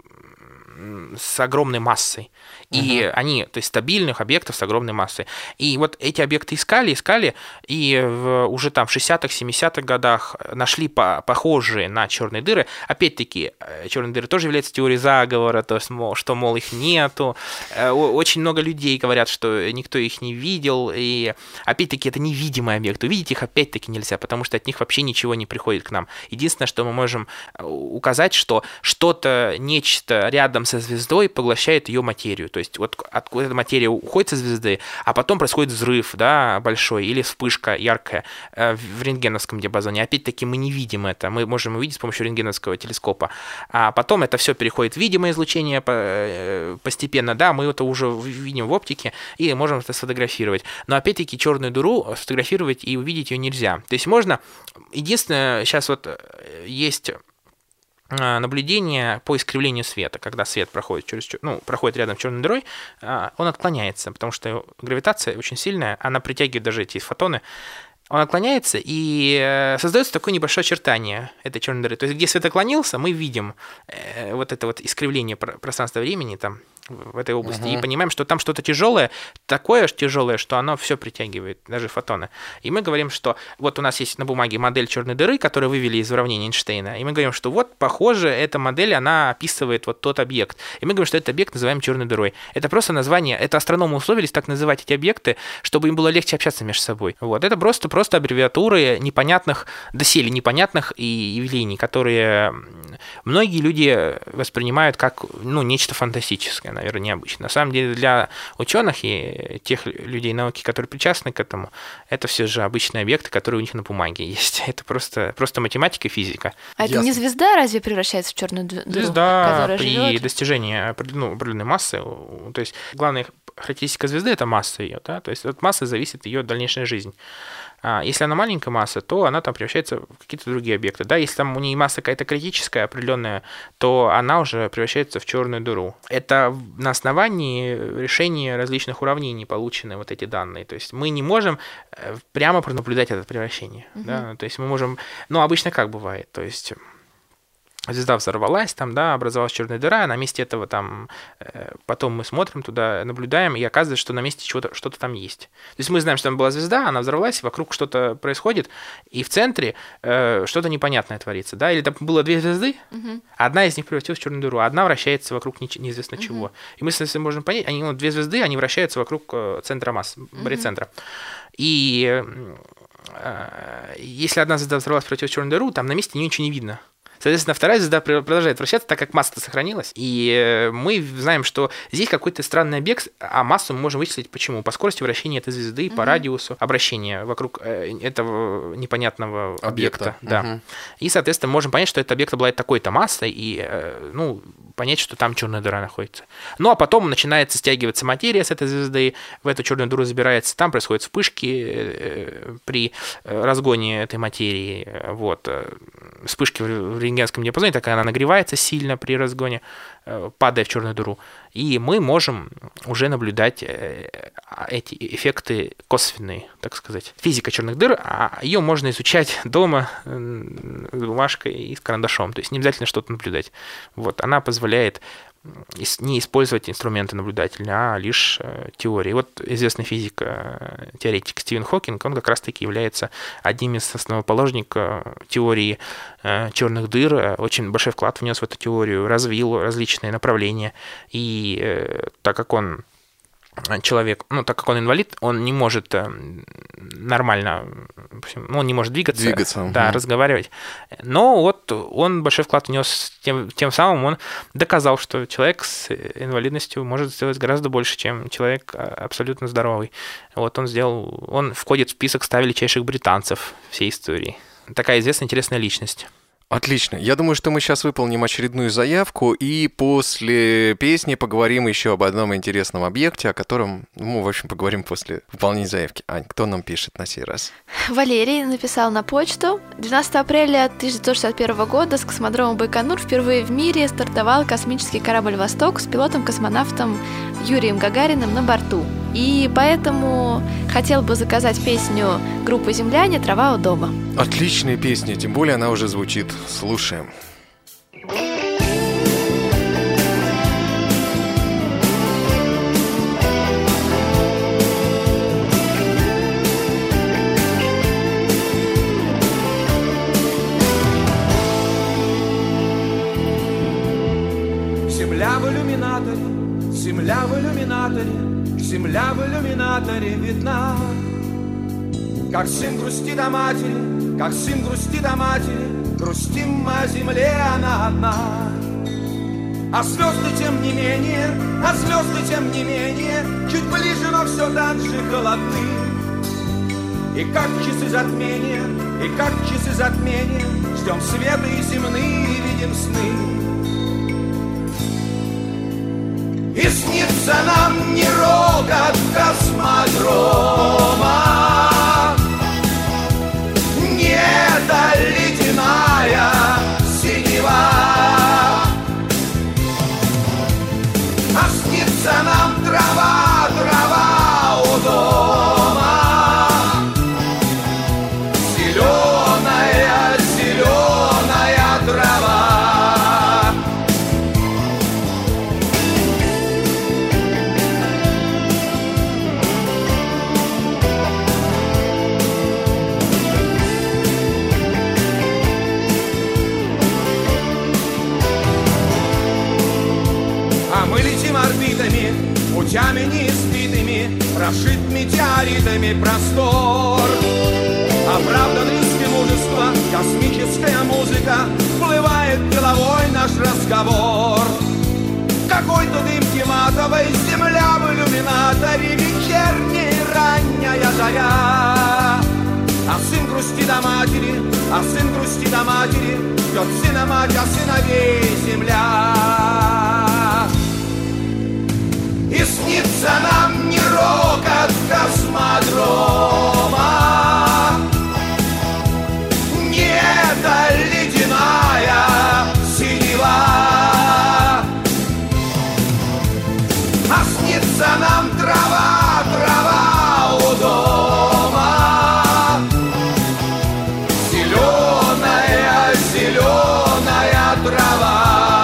с огромной массой. И uh-huh. они, то есть стабильных объектов с огромной массой. И вот эти объекты искали, искали, и в, уже там в шестидесятых, семидесятых годах нашли по, похожие на черные дыры. Опять-таки, черные дыры тоже являются теорией заговора, то есть, мол, что, мол, их нету. Очень много людей говорят, что никто их не видел. И опять-таки, это невидимые объекты. Увидеть их опять-таки нельзя, потому что от них вообще ничего не приходит к нам. Единственное, что мы можем указать, что что-то, нечто рядом со звездой, поглощает ее материю. То есть вот откуда эта материя уходит со звезды, а потом происходит взрыв, да, большой, или вспышка яркая в рентгеновском диапазоне. Опять-таки мы не видим это, мы можем увидеть с помощью рентгеновского телескопа. А потом это все переходит в видимое излучение постепенно, да, мы это уже видим в оптике и можем это сфотографировать. Но опять-таки черную дыру сфотографировать и увидеть ее нельзя. То есть можно... Единственное, сейчас вот есть наблюдение по искривлению света. Когда свет проходит, через, ну, проходит рядом с черной дырой, он отклоняется, потому что гравитация очень сильная, она притягивает даже эти фотоны. Он отклоняется, и создается такое небольшое очертание этой черной дыры. То есть, где свет отклонился, мы видим вот это вот искривление пространства-времени там, в этой области, uh-huh. и понимаем, что там что-то тяжелое, такое тяжелое, что оно все притягивает, даже фотоны. И мы говорим, что вот у нас есть на бумаге модель черной дыры, которую вывели из уравнения Эйнштейна, и мы говорим, что вот, похоже, эта модель, она описывает вот тот объект. И мы говорим, что этот объект называем черной дырой. Это просто название, это астрономы условились так называть эти объекты, чтобы им было легче общаться между собой. Вот, это просто, просто аббревиатуры непонятных, доселе непонятных и явлений, которые многие люди воспринимают как, ну, нечто фантастическое, наверное, необычно. На самом деле для ученых и тех людей науки, которые причастны к этому, это все же обычные объекты, которые у них на бумаге есть. Это просто, просто математика и физика. А это не звезда разве превращается в черную дыру? Звезда при живет? достижении определенной, определенной массы. То есть главная характеристика звезды — это масса ее. Да? То есть от массы зависит ее дальнейшая жизнь. Если она маленькая масса, то она там превращается в какие-то другие объекты. Да? Если там у нее масса какая-то критическая, определенная, то она уже превращается в черную дыру. Это на основании решения различных уравнений получены вот эти данные. То есть мы не можем прямо пронаблюдать это превращение. Uh-huh. Да? То есть мы можем... Ну, обычно как бывает? То есть... Звезда взорвалась, там, да, образовалась черная дыра, на месте этого там, потом мы смотрим туда, наблюдаем, и оказывается, что на месте чего-то, что-то там есть. То есть мы знаем, что там была звезда, она взорвалась, вокруг что-то происходит, и в центре э, что-то непонятное творится, да, или там было две звезды, uh-huh. одна из них превратилась в черную дыру, а одна вращается вокруг не, неизвестно uh-huh. чего. И мы, если можем понять, они, ну, две звезды, они вращаются вокруг центра массы, uh-huh. барицентра. И э, если одна звезда взорвалась, превратилась в черную дыру, там на месте нее ничего не видно. Соответственно, вторая звезда продолжает вращаться, так как масса-то сохранилась. И мы знаем, что здесь какой-то странный объект, а массу мы можем вычислить почему? По скорости вращения этой звезды, mm-hmm. по радиусу обращения вокруг этого непонятного объекта. объекта. Да. Mm-hmm. И, соответственно, можем понять, что этот объект обладает такой-то массой, и, ну, понять, что там черная дыра находится. Ну, а потом начинается стягиваться материя с этой звезды, в эту черную дыру забирается, там происходят вспышки при разгоне этой материи. Вот. Вспышки в рентгеновском диапазоне, так она нагревается сильно при разгоне, падая в черную дыру. И мы можем уже наблюдать эти эффекты косвенные, так сказать. Физика черных дыр, а ее можно изучать дома с бумажкой и с карандашом. То есть не обязательно что-то наблюдать. Вот. Она позволяет не использовать инструменты наблюдательные, а лишь теории. Вот известный физик, теоретик Стивен Хокинг, он как раз-таки является одним из основоположников теории черных дыр, очень большой вклад внес в эту теорию, развил различные направления. И так как он человек, ну, так как он инвалид, он не может нормально, ну, он не может двигаться, двигаться да, угу. разговаривать. Но вот он большой вклад внес, тем, тем самым он доказал, что человек с инвалидностью может сделать гораздо больше, чем человек абсолютно здоровый. Вот он сделал, он входит в список ста величайших британцев всей истории. Такая известная, интересная личность. Отлично. Я думаю, что мы сейчас выполним очередную заявку, и после песни поговорим еще об одном интересном объекте, о котором, ну, в общем, поговорим после выполнения заявки. Ань, кто нам пишет на сей раз? Валерий написал на почту. двенадцатого апреля тысяча девятьсот шестьдесят первого года с космодрома Байконур впервые в мире стартовал космический корабль «Восток» с пилотом-космонавтом Юрием Гагариным на борту. И поэтому хотел бы заказать песню группы «Земляне» «Трава у дома». Отличная песня, тем более она уже звучит. Слушаем. Земля в иллюминаторе, земля в иллюминаторе, земля в иллюминаторе видна. Как сын грустит о матери, как сын грустит о матери, грустим мы о земле, она одна. А звезды тем не менее, а звезды тем не менее чуть ближе, но все так же холодны. И как часы затмения, и как часы затмения ждем света и земные, видим сны. И снится нам не рокот космодрома, не эта ледяная синева, а снится нам трава, трава у дома, зеленая, зеленая трава. Орбитами, путями неизвитыми, прошит метеоритами простор. Оправдан риски мужества, космическая музыка, всплывает головой наш разговор. Какой-то дымки матовой, земля в иллюминаторе, вечерняя ранняя заря. А сын грустит о матери, а сын грустит о матери, ждет сына мать, а сыновей земля. И снится нам не рокот космодрома, не эта ледяная синева, а снится нам трава, трава у дома, зеленая, зеленая трава.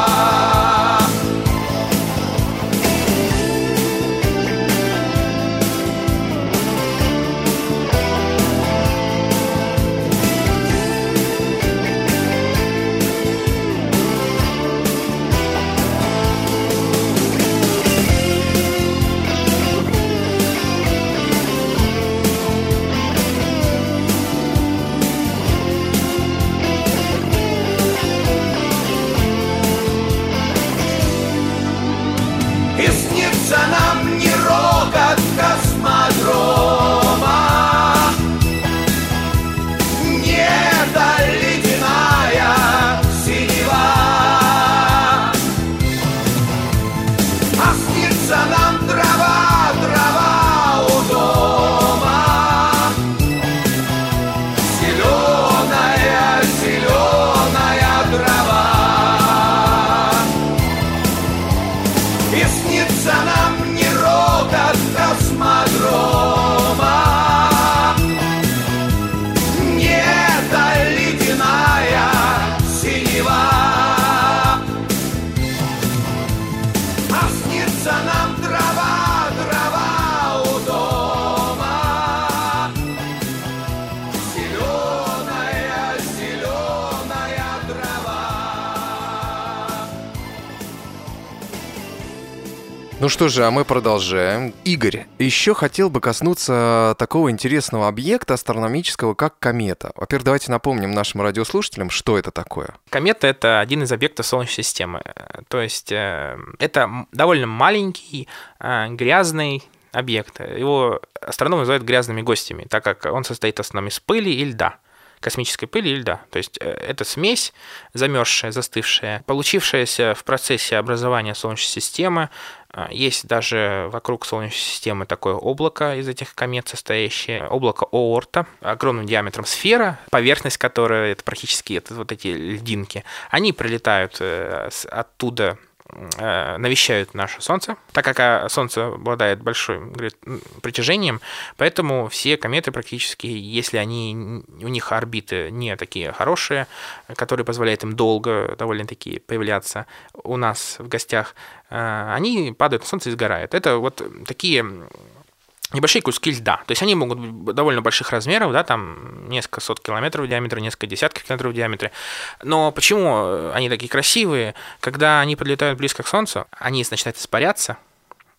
Нам не рокот космодрома, не эта ледяная синева, а снится нам трава, трава у дома, зеленая, зеленая трава. И снится нам не рокот космодрома, не эта ледяная синева, а снится нам трава, трава у дома, зеленая, зеленая трава. Ну что же, а мы продолжаем. Игорь, еще хотел бы коснуться такого интересного объекта астрономического, как комета. Во-первых, давайте напомним нашим радиослушателям, что это такое. Комета — это один из объектов Солнечной системы. То есть это довольно маленький, грязный объект. Его астрономы называют грязными гостями, так как он состоит в основном из пыли и льда. Космической пыли и льда. То есть это смесь, замерзшая, застывшая, получившаяся в процессе образования Солнечной системы. Есть даже вокруг Солнечной системы такое облако из этих комет состоящее, облако Оорта, огромным диаметром сфера, поверхность которой, это практически это вот эти льдинки, они прилетают оттуда, навещают наше Солнце, так как Солнце обладает большим притяжением, поэтому все кометы практически, если они, у них орбиты не такие хорошие, которые позволяют им долго довольно-таки появляться у нас в гостях, они падают на Солнце и сгорают. Это вот такие небольшие куски льда. То есть они могут быть довольно больших размеров, да, там несколько сот километров в диаметре, несколько десятков километров в диаметре. Но почему они такие красивые? Когда они подлетают близко к Солнцу, они начинают испаряться,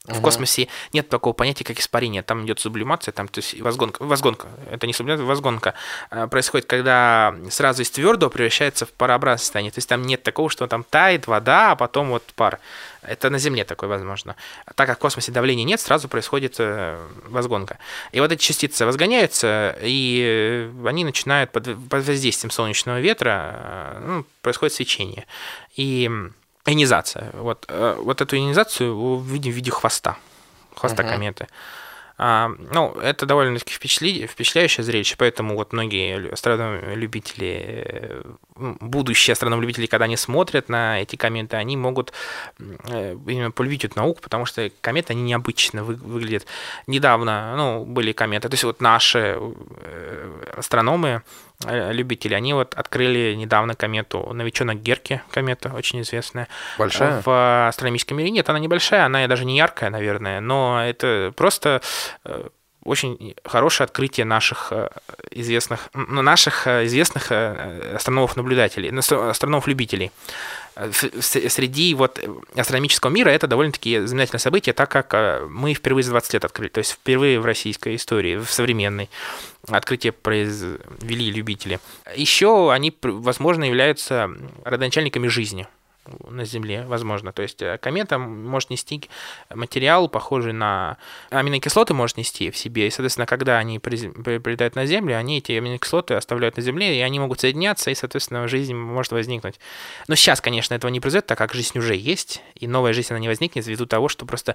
В космосе нет такого понятия, как испарение. Там идет сублимация, там, то есть возгонка. Возгонка. Это не сублимация, возгонка. Происходит, когда сразу из твердого превращается в парообразное состояние. То есть там нет такого, что там тает вода, а потом вот пар. Это на Земле такое возможно. Так как в космосе давления нет, сразу происходит возгонка. И вот эти частицы возгоняются, и они начинают под воздействием солнечного ветра, ну, происходит свечение. И ионизация. Вот, вот эту ионизацию видим в виде хвоста. Хвоста uh-huh. кометы. А, ну, это довольно-таки впечатли... впечатляющее зрелище, поэтому вот многие астрономлюбители, будущие астрономлюбители, когда они смотрят на эти кометы, они могут именно полюбить эту науку, потому что кометы, они необычно вы... выглядят. Недавно, ну, были кометы, то есть вот наши астрономы, любители, они вот открыли недавно комету, новичонок Герки, комета очень известная. Большая? В астрономическом мире. Нет, она небольшая, она даже не яркая, наверное, но это просто очень хорошее открытие наших известных, наших известных астрономов-наблюдателей, астрономов-любителей. Среди вот астрономического мира это довольно-таки знаменательное событие, так как мы впервые за двадцать лет открыли, то есть впервые в российской истории, в современной, открытие произвели любители. Еще они, возможно, являются родоначальниками жизни на Земле, возможно. То есть комета может нести материал, похожий на аминокислоты, может нести в себе. И, соответственно, когда они прилетают на Землю, они эти аминокислоты оставляют на Земле, и они могут соединяться, и, соответственно, жизнь может возникнуть. Но сейчас, конечно, этого не произойдет, так как жизнь уже есть, и новая жизнь, она не возникнет ввиду того, что просто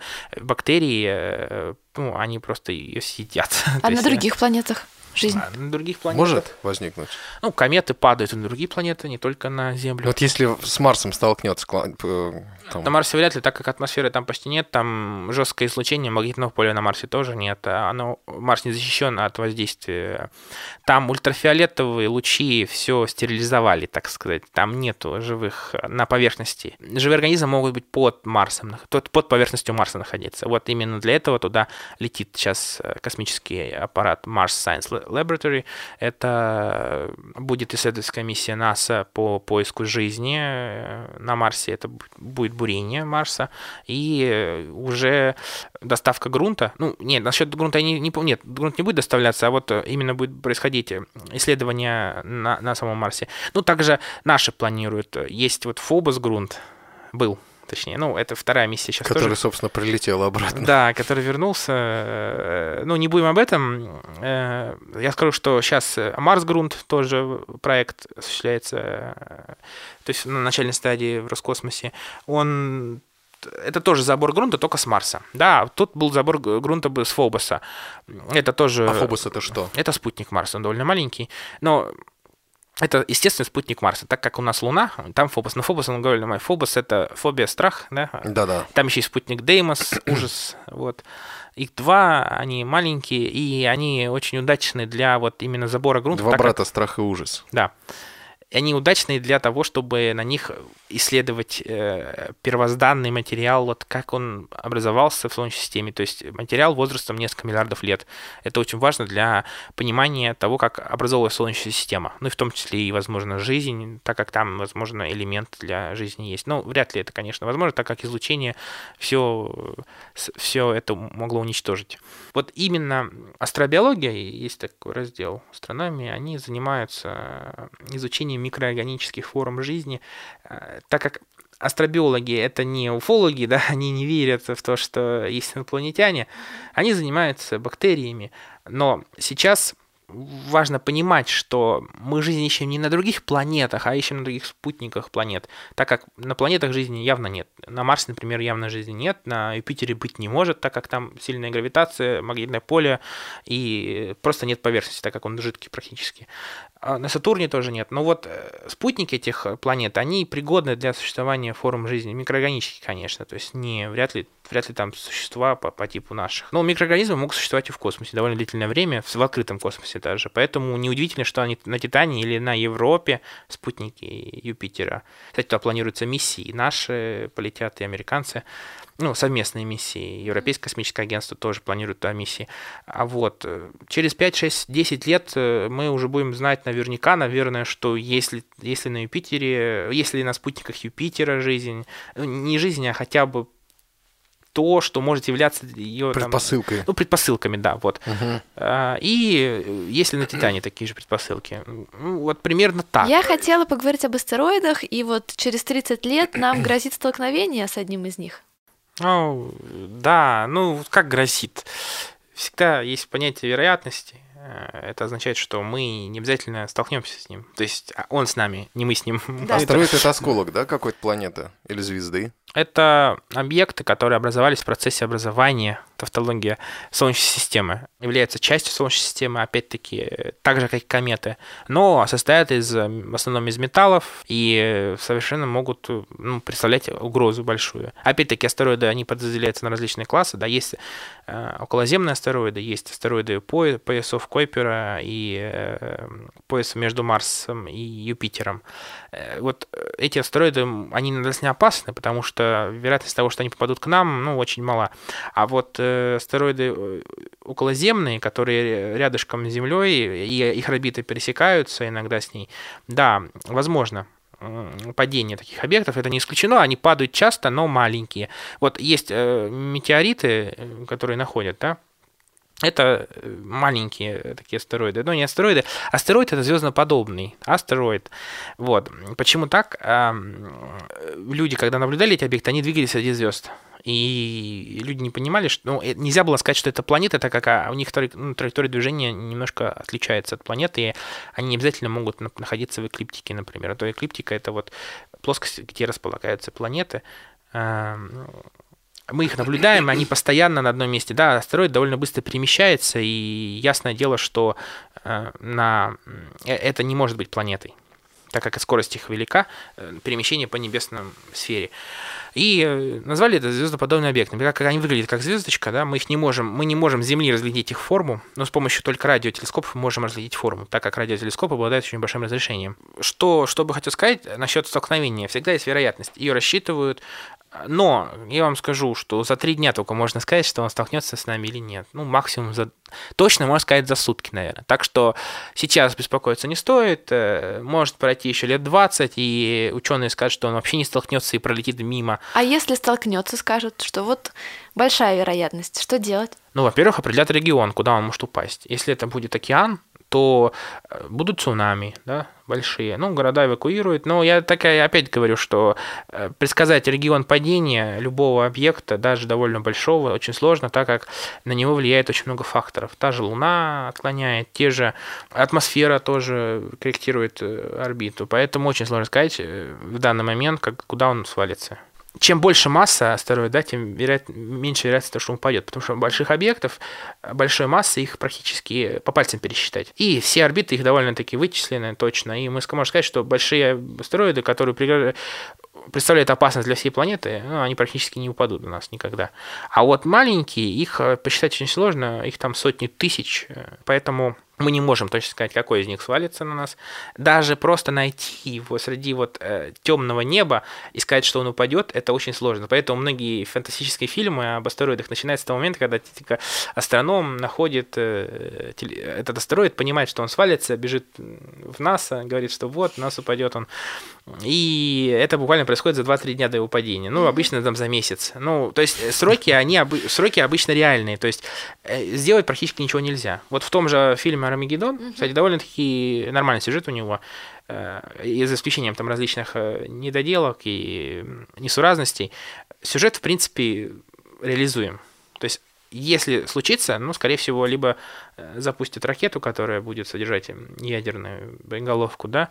бактерии, ну, они просто ее съедят. А на других планетах? Жизнь. А на других планетах. Может возникнуть? Ну, кометы падают и на другие планеты, не только на Землю. Вот если с Марсом столкнется... Там... На Марсе вряд ли, так как атмосферы там почти нет, там жесткое излучение, магнитного поля на Марсе тоже нет. Оно, Марс не защищен от воздействия. Там ультрафиолетовые лучи все стерилизовали, так сказать. Там нету живых на поверхности. Живые организмы могут быть под Марсом, под поверхностью Марса находиться. Вот именно для этого туда летит сейчас космический аппарат Mars Science Laboratory. Это будет исследовательская миссия НАСА по поиску жизни на Марсе. Это будет бурение Марса и уже доставка грунта. Ну, нет, насчет грунта я не, не помню. Нет, грунт не будет доставляться, а вот именно будет происходить исследование на, на самом Марсе. Ну, также наши планируют. Есть вот Фобос грунт. Был. Точнее, ну, это вторая миссия сейчас который, тоже. собственно, прилетел обратно. Да, который вернулся. Ну, не будем об этом. Я скажу, что сейчас Марс-грунт тоже проект осуществляется, то есть на начальной стадии в Роскосмосе. Он... Это тоже забор грунта, только с Марса. Да, тут был забор грунта с Фобоса. Это тоже... А Фобос это что? Это спутник Марса, он довольно маленький. Но... Это естественный спутник Марса, так как у нас Луна, там Фобос. Но Фобос, он говорит, Фобос — это фобия, страх, да? Да-да. Там еще есть спутник Деймос, ужас, вот. Их два, они маленькие, и они очень удачны для вот именно забора грунта. Два брата, как... страх и ужас. Да. Они удачные для того, чтобы на них исследовать э, первозданный материал, вот как он образовался в Солнечной системе, то есть материал возрастом несколько миллиардов лет. Это очень важно для понимания того, как образовалась Солнечная система, ну и в том числе и, возможно, жизнь, так как там, возможно, элемент для жизни есть. Ну, вряд ли это, конечно, возможно, так как излучение все, все это могло уничтожить. Вот именно астробиология, есть такой раздел астрономии, они занимаются изучением микроорганических форм жизни, так как астробиологи — это не уфологи, да, они не верят в то, что есть инопланетяне, они занимаются бактериями, но сейчас важно понимать, что мы жизнь ищем не на других планетах, а ищем на других спутниках планет, так как на планетах жизни явно нет. На Марсе, например, явно жизни нет, на Юпитере быть не может, так как там сильная гравитация, магнитное поле, и просто нет поверхности, так как он жидкий практически. А на Сатурне тоже нет. Но вот спутники этих планет, они пригодны для существования форм жизни. Микроорганические, конечно, то есть не, вряд ли, вряд ли там существа по, по типу наших. Но микроорганизмы могут существовать и в космосе довольно длительное время, в, в открытом космосе даже. Поэтому неудивительно, что они на Титане или на Европе спутники Юпитера. Кстати, туда планируются миссии. Наши полетят, и американцы. Ну, совместные миссии. Европейское космическое агентство тоже планирует туда миссии. А вот через пять, шесть, десять лет мы уже будем знать наверняка, наверное, что если, если на Юпитере, если на спутниках Юпитера жизнь, не жизнь, а хотя бы то, что может являться ее... Предпосылкой. Там, ну, предпосылками, да, вот. Угу. И если на Титане такие же предпосылки. Ну, вот примерно так. Я хотела поговорить об астероидах, и вот через тридцать лет нам грозит столкновение с одним из них. Ну, да, ну, как грозит? Всегда есть понятие вероятности. Это означает, что мы не обязательно столкнемся с ним. То есть он с нами, не мы с ним. Да. Астероид — это осколок, да, какой-то планеты или звезды? Это объекты, которые образовались в процессе образования, тавтология Солнечной системы. Являются частью Солнечной системы, опять-таки, так же, как и кометы, но состоят из, в основном из металлов и совершенно могут, ну, представлять угрозу большую. Опять-таки, астероиды, они подразделяются на различные классы. Да, есть э, околоземные астероиды, есть астероиды по, поясов Койпера и э, пояса между Марсом и Юпитером. Э, вот эти астероиды, они достаточно опасны, потому что вероятность того, что они попадут к нам, ну, очень мала. А вот э, астероиды околоземные, которые рядышком с Землей, и их орбиты пересекаются иногда с ней, да, возможно падение таких объектов, это не исключено, они падают часто, но маленькие. Вот есть э, метеориты, которые находят, да, это маленькие такие астероиды. Ну, не астероиды. Астероид — это звездноподобный астероид. Вот. Почему так? Люди, когда наблюдали эти объекты, они двигались среди звезд. И люди не понимали, что... Ну, нельзя было сказать, что это планета, так как у них ну, траектория движения немножко отличается от планеты, и они не обязательно могут находиться в эклиптике, например. А то эклиптика — это вот плоскость, где располагаются планеты. Мы их наблюдаем, они постоянно на одном месте. Да, астероид довольно быстро перемещается, и ясное дело, что э, на... это не может быть планетой, так как скорость их велика, э, перемещение по небесной сфере. И э, назвали это звездоподобный объект. Например, как они выглядят как звездочка, да, мы их не можем, мы не можем с Земли разглядеть их форму, но с помощью только радиотелескопов мы можем разглядеть форму, так как радиотелескоп обладает очень большим разрешением. Что, что бы хотел сказать насчет столкновения? Всегда есть вероятность. Ее рассчитывают. Но я вам скажу, что за три дня только можно сказать, что он столкнется с нами или нет. Ну, максимум за... Точно можно сказать за сутки, наверное. Так что сейчас беспокоиться не стоит. Может пройти еще лет двадцать, и ученые скажут, что он вообще не столкнется и пролетит мимо. А если столкнется, скажут, что вот большая вероятность. Что делать? Ну, во-первых, определят регион, куда он может упасть. Если это будет океан, то будут цунами, да, большие. Ну, города эвакуируют. Но я так и опять говорю, что предсказать регион падения любого объекта, даже довольно большого, очень сложно, так как на него влияет очень много факторов. Та же Луна отклоняет, те же атмосфера тоже корректирует орбиту. Поэтому очень сложно сказать в данный момент, как, куда он свалится. Чем больше масса астероида, тем вероят... меньше вероятность, что он упадет. Потому что больших объектов, большой массы, их практически по пальцам пересчитать. И все орбиты их довольно-таки вычислены точно. И мы можем сказать, что большие астероиды, которые представляют опасность для всей планеты, ну, они практически не упадут на нас никогда. А вот маленькие, их посчитать очень сложно, их там сотни тысяч. Поэтому мы не можем точно сказать, какой из них свалится на нас. Даже просто найти его среди вот э, темного неба и сказать, что он упадет, это очень сложно. Поэтому многие фантастические фильмы об астероидах начинаются с того момента, когда типа, астроном находит э, теле, этот астероид, понимает, что он свалится, бежит в НАСА, говорит, что вот, в нас упадет он. И это буквально происходит за два-три дня до его падения. Ну, обычно там за месяц. Ну, то есть сроки, они обы- сроки обычно реальные. То есть э, сделать практически ничего нельзя. Вот в том же фильме «Армагеддон», mm-hmm. кстати, довольно-таки нормальный сюжет у него, э, и за исключением там различных э, недоделок и несуразностей, сюжет, в принципе, реализуем. То есть если случится, ну, скорее всего, либо запустят ракету, которая будет содержать ядерную боеголовку, да,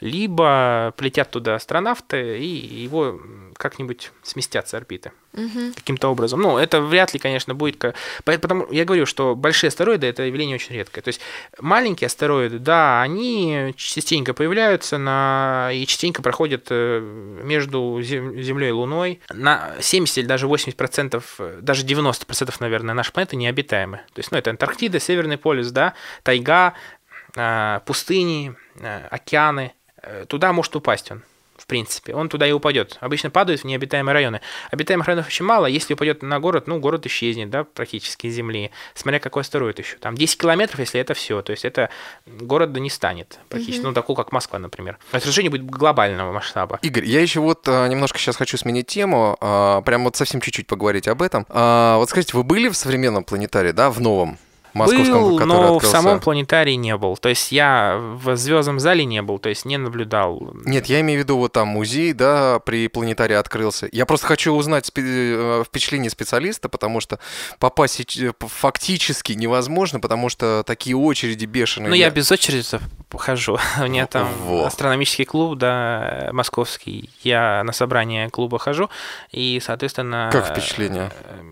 либо полетят туда астронавты и его как-нибудь сместят с орбиты угу. каким-то образом. Ну, это вряд ли, конечно, будет... Как... Потому я говорю, что большие астероиды — это явление очень редкое. То есть маленькие астероиды, да, они частенько появляются на... и частенько проходят между Землей и Луной. На семьдесят или даже восемьдесят процентов, даже девяносто процентов, наверное, нашей планеты необитаемы. То есть, ну, это Антарктида, Северный полюс, да, тайга, пустыни, океаны. Туда может упасть он. в принципе, он туда и упадет. Обычно падают в необитаемые районы. Обитаемых районов очень мало. Если упадет на город, ну, город исчезнет, да, практически из Земли. Смотря какой астероид еще. Там десять километров, если это все. То есть это города не станет практически. Mm-hmm. Ну, такого, как Москва, например. Разрушение будет глобального масштаба. Игорь, я еще вот а, немножко сейчас хочу сменить тему. А, прям вот совсем чуть-чуть поговорить об этом. А, вот скажите, вы были в современном планетарии, да, в новом? Был, но открылся. В самом планетарии не был. То есть я в звездном зале не был, то есть не наблюдал. Нет, я имею в виду, вот там музей, да, при планетарии открылся. Я просто хочу узнать спе- впечатление специалиста, потому что попасть фактически невозможно, потому что такие очереди бешеные. Ну, я без очереди хожу. У меня там вот. Астрономический клуб, да, московский. Я на собрание клуба хожу, и, соответственно... Как впечатление?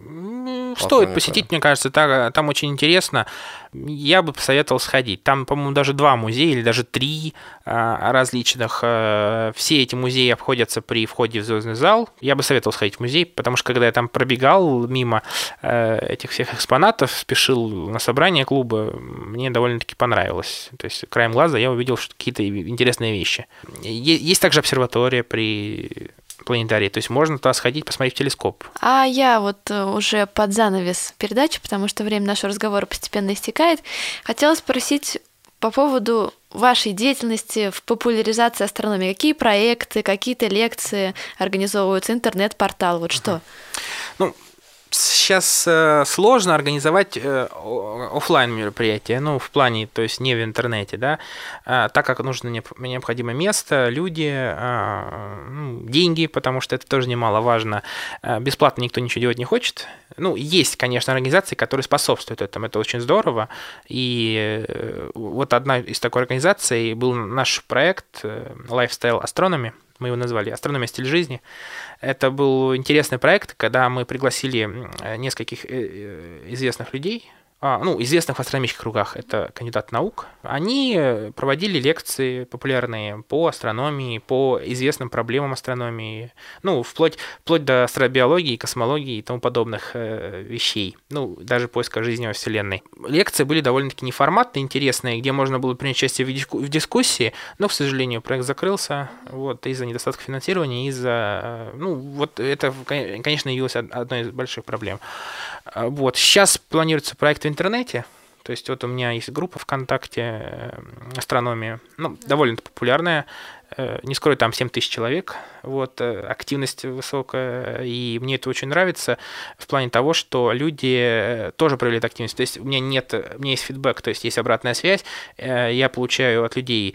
Стоит посетить, мне кажется, там, там очень интересно. Я бы посоветовал сходить. Там, по-моему, даже два музея или даже три а, различных. А, все эти музеи обходятся при входе в звездный зал. Я бы советовал сходить в музей, потому что когда я там пробегал мимо а, этих всех экспонатов, спешил на собрание клуба, мне довольно-таки понравилось. То есть краем глаза я увидел что какие-то интересные вещи. Есть также обсерватория при... планетарий, то есть можно туда сходить, посмотреть в телескоп. А я вот уже под занавес передачи, потому что время нашего разговора постепенно истекает, хотела спросить по поводу вашей деятельности в популяризации астрономии. Какие проекты, какие-то лекции организовываются, интернет-портал, вот что? Ну, сейчас э, сложно организовать э, офлайн мероприятия, ну, в плане, то есть не в интернете, да, э, так как нужно необходимо место, люди, э, ну, деньги, потому что это тоже немаловажно. Э, бесплатно никто ничего делать не хочет. Ну, есть, конечно, организации, которые способствуют этому, это очень здорово. И э, вот одна из такой организаций был наш проект э, Lifestyle Astronomy. Мы его назвали «Астрономия. Стиль жизни». Это был интересный проект, когда мы пригласили нескольких известных людей, ну, известных в астрономических кругах, это кандидат наук. Они проводили лекции популярные по астрономии, по известным проблемам астрономии, ну, вплоть, вплоть до астробиологии, космологии и тому подобных вещей, ну, даже поиска жизни во Вселенной. Лекции были довольно-таки неформатные, интересные, где можно было принять участие в дискуссии, но, к сожалению, проект закрылся вот, из-за недостатка финансирования, из-за... Ну, вот это, конечно, явилось одной из больших проблем. Вот. Сейчас планируется проект в интернете. То есть вот у меня есть группа ВКонтакте «Астрономия», ну, довольно популярная, не скрою, там семь тысяч человек, вот, активность высокая, и мне это очень нравится в плане того, что люди тоже проявляют активность, то есть у меня нет, у меня есть фидбэк, то есть есть обратная связь, я получаю от людей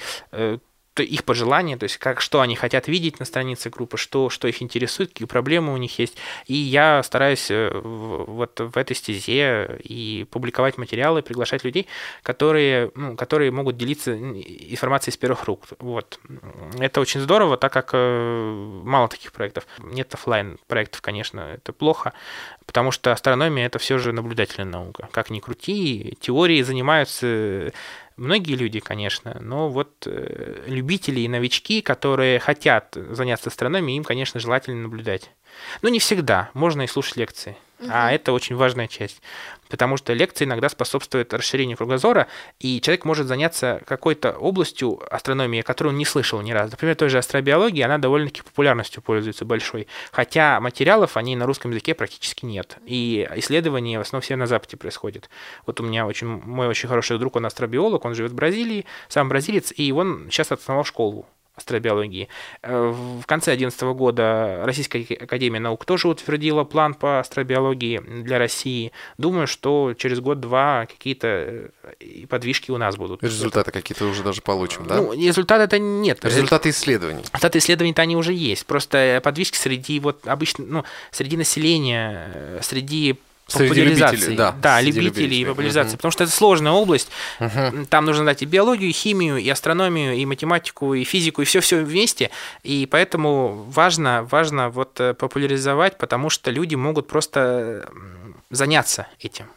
их пожелания, то есть как, что они хотят видеть на странице группы, что, что их интересует, какие проблемы у них есть. И я стараюсь вот в этой стезе и публиковать материалы, приглашать людей, которые, ну, которые могут делиться информацией из первых рук. Вот. Это очень здорово, так как мало таких проектов. Нет офлайн проектов, конечно, это плохо, потому что астрономия — это все же наблюдательная наука. Как ни крути, теорией занимаются многие люди, конечно, но вот э, любители и новички, которые хотят заняться астрономией, им, конечно, желательно наблюдать. Но не всегда, можно и слушать лекции. Угу. А это очень важная часть, потому что лекции иногда способствуют расширению кругозора, и человек может заняться какой-то областью астрономии, которую он не слышал ни разу. Например, той же астробиологии, она довольно-таки популярностью пользуется большой, хотя материалов о ней на русском языке практически нет, и исследования в основном все на Западе происходят. Вот у меня очень, мой очень хороший друг, он астробиолог, он живет в Бразилии, сам бразилец, и он сейчас основал школу астробиологии. В конце две тысячи одиннадцатого года Российская академия наук тоже утвердила план по астробиологии для России. Думаю, что через год-два какие-то подвижки у нас будут. Результаты какие-то уже даже получим, да? Ну, результаты это нет. Результаты исследований. Результаты исследований-то они уже есть. Просто подвижки среди вот обычно, ну, среди населения, среди популяризации. Любителей, да, да любителей, любителей и популяризации. Uh-huh. Потому что это сложная область. Uh-huh. Там нужно знать и биологию, и химию, и астрономию, и математику, и физику, и все-все вместе. И поэтому важно, важно вот популяризовать, потому что люди могут просто заняться этим.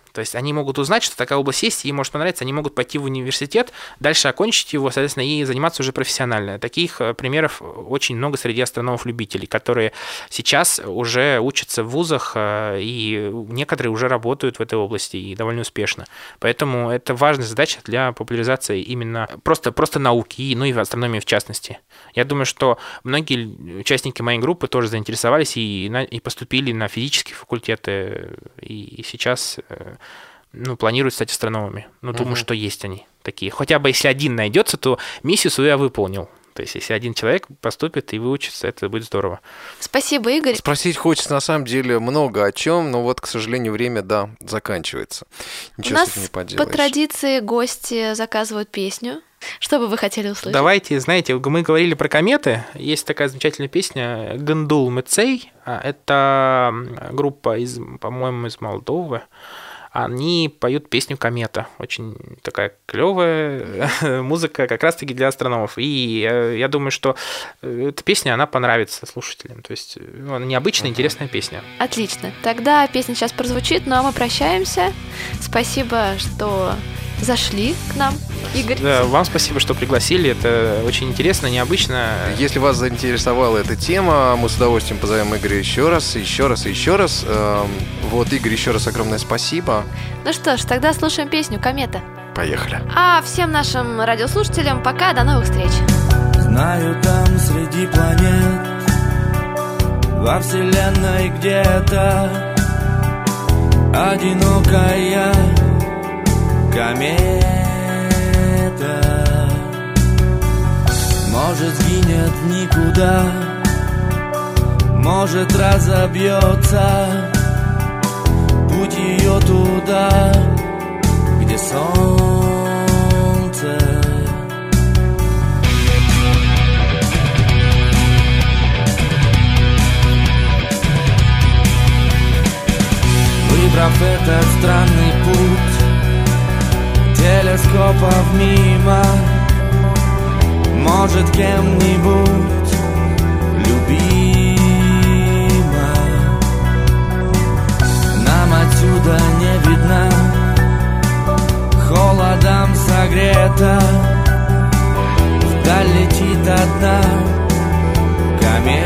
То есть они могут узнать, что такая область есть, и им может понравиться, они могут пойти в университет, дальше окончить его, соответственно, и заниматься уже профессионально. Таких примеров очень много среди астрономов-любителей, которые сейчас уже учатся в вузах, и некоторые уже работают в этой области и довольно успешно. Поэтому это важная задача для популяризации именно просто, просто науки, ну и астрономии в частности. Я думаю, что многие участники моей группы тоже заинтересовались и, и поступили на физические факультеты, и сейчас ну, планируют стать астрономами. Ну, думаю, uh-huh. что есть они такие. Хотя бы если один найдется, то миссию свою я выполнил. То есть, если один человек поступит и выучится, это будет здорово. Спасибо, Игорь. Спросить хочется, на самом деле, много о чем, но вот, к сожалению, время, да, заканчивается. Ничего У нас с этим не поделаешь. По традиции гости заказывают песню. Что бы вы хотели услышать? Давайте, знаете, мы говорили про кометы. Есть такая замечательная песня «Гандул Мецей». Это группа, из, по-моему, из Молдовы. Они поют песню «Комета». Очень такая клевая музыка как раз-таки для астрономов. И я думаю, что эта песня, она понравится слушателям. То есть ну, она необычная, интересная песня. Отлично. Тогда песня сейчас прозвучит, ну а мы прощаемся. Спасибо, что зашли к нам, Игорь. Да, вам спасибо, что пригласили. Это очень интересно, необычно. Если вас заинтересовала эта тема, мы с удовольствием позовем Игоря еще раз, еще раз и еще раз. Вот, Игорь, еще раз огромное спасибо. Ну что ж, тогда слушаем песню «Комета». Поехали. А всем нашим радиослушателям пока, до новых встреч. Знаю, там среди планет во вселенной где-то одинокая комета. Может, сгинет в никуда, может, разобьется путь ее туда, где солнце. Выбрав этот странный путь телескопов мимо, может, кем-нибудь любима. Нам отсюда не видно, холодом согрета, вдаль летит одна комета.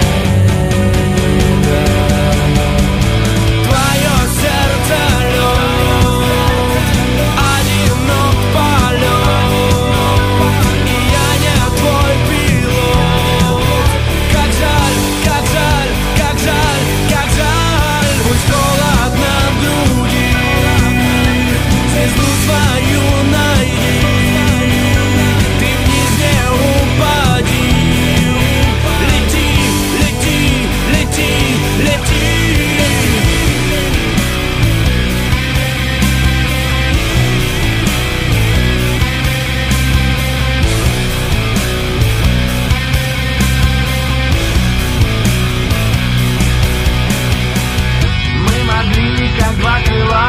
Твое сердце лед, одинок полет, и я не твой пилот. Как жаль, как жаль, как жаль, как жаль, пусть холодно в груди, звезду свою найди, ты вниз не упади. Лети, лети, лети, лети. Мы могли, как два крыла,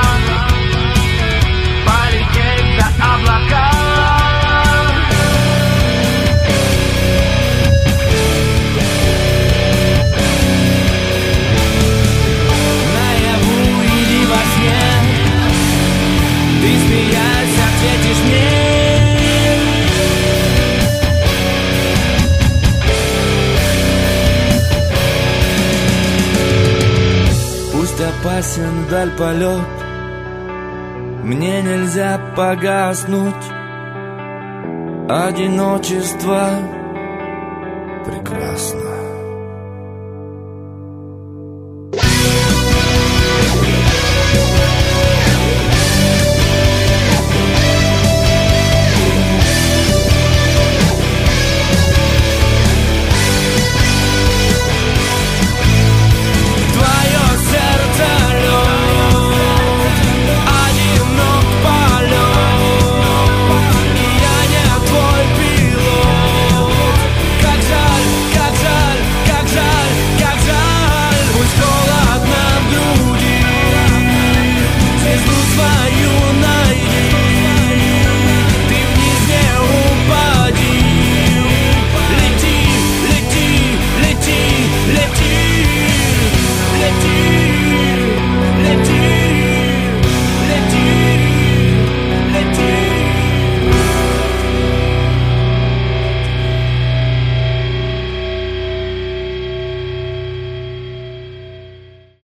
полететь за облака. Наяву или во сне ты, смеясь, ответишь мне. Пусть опасен вдаль полет, мне нельзя погаснуть. Одиночество прекрасно.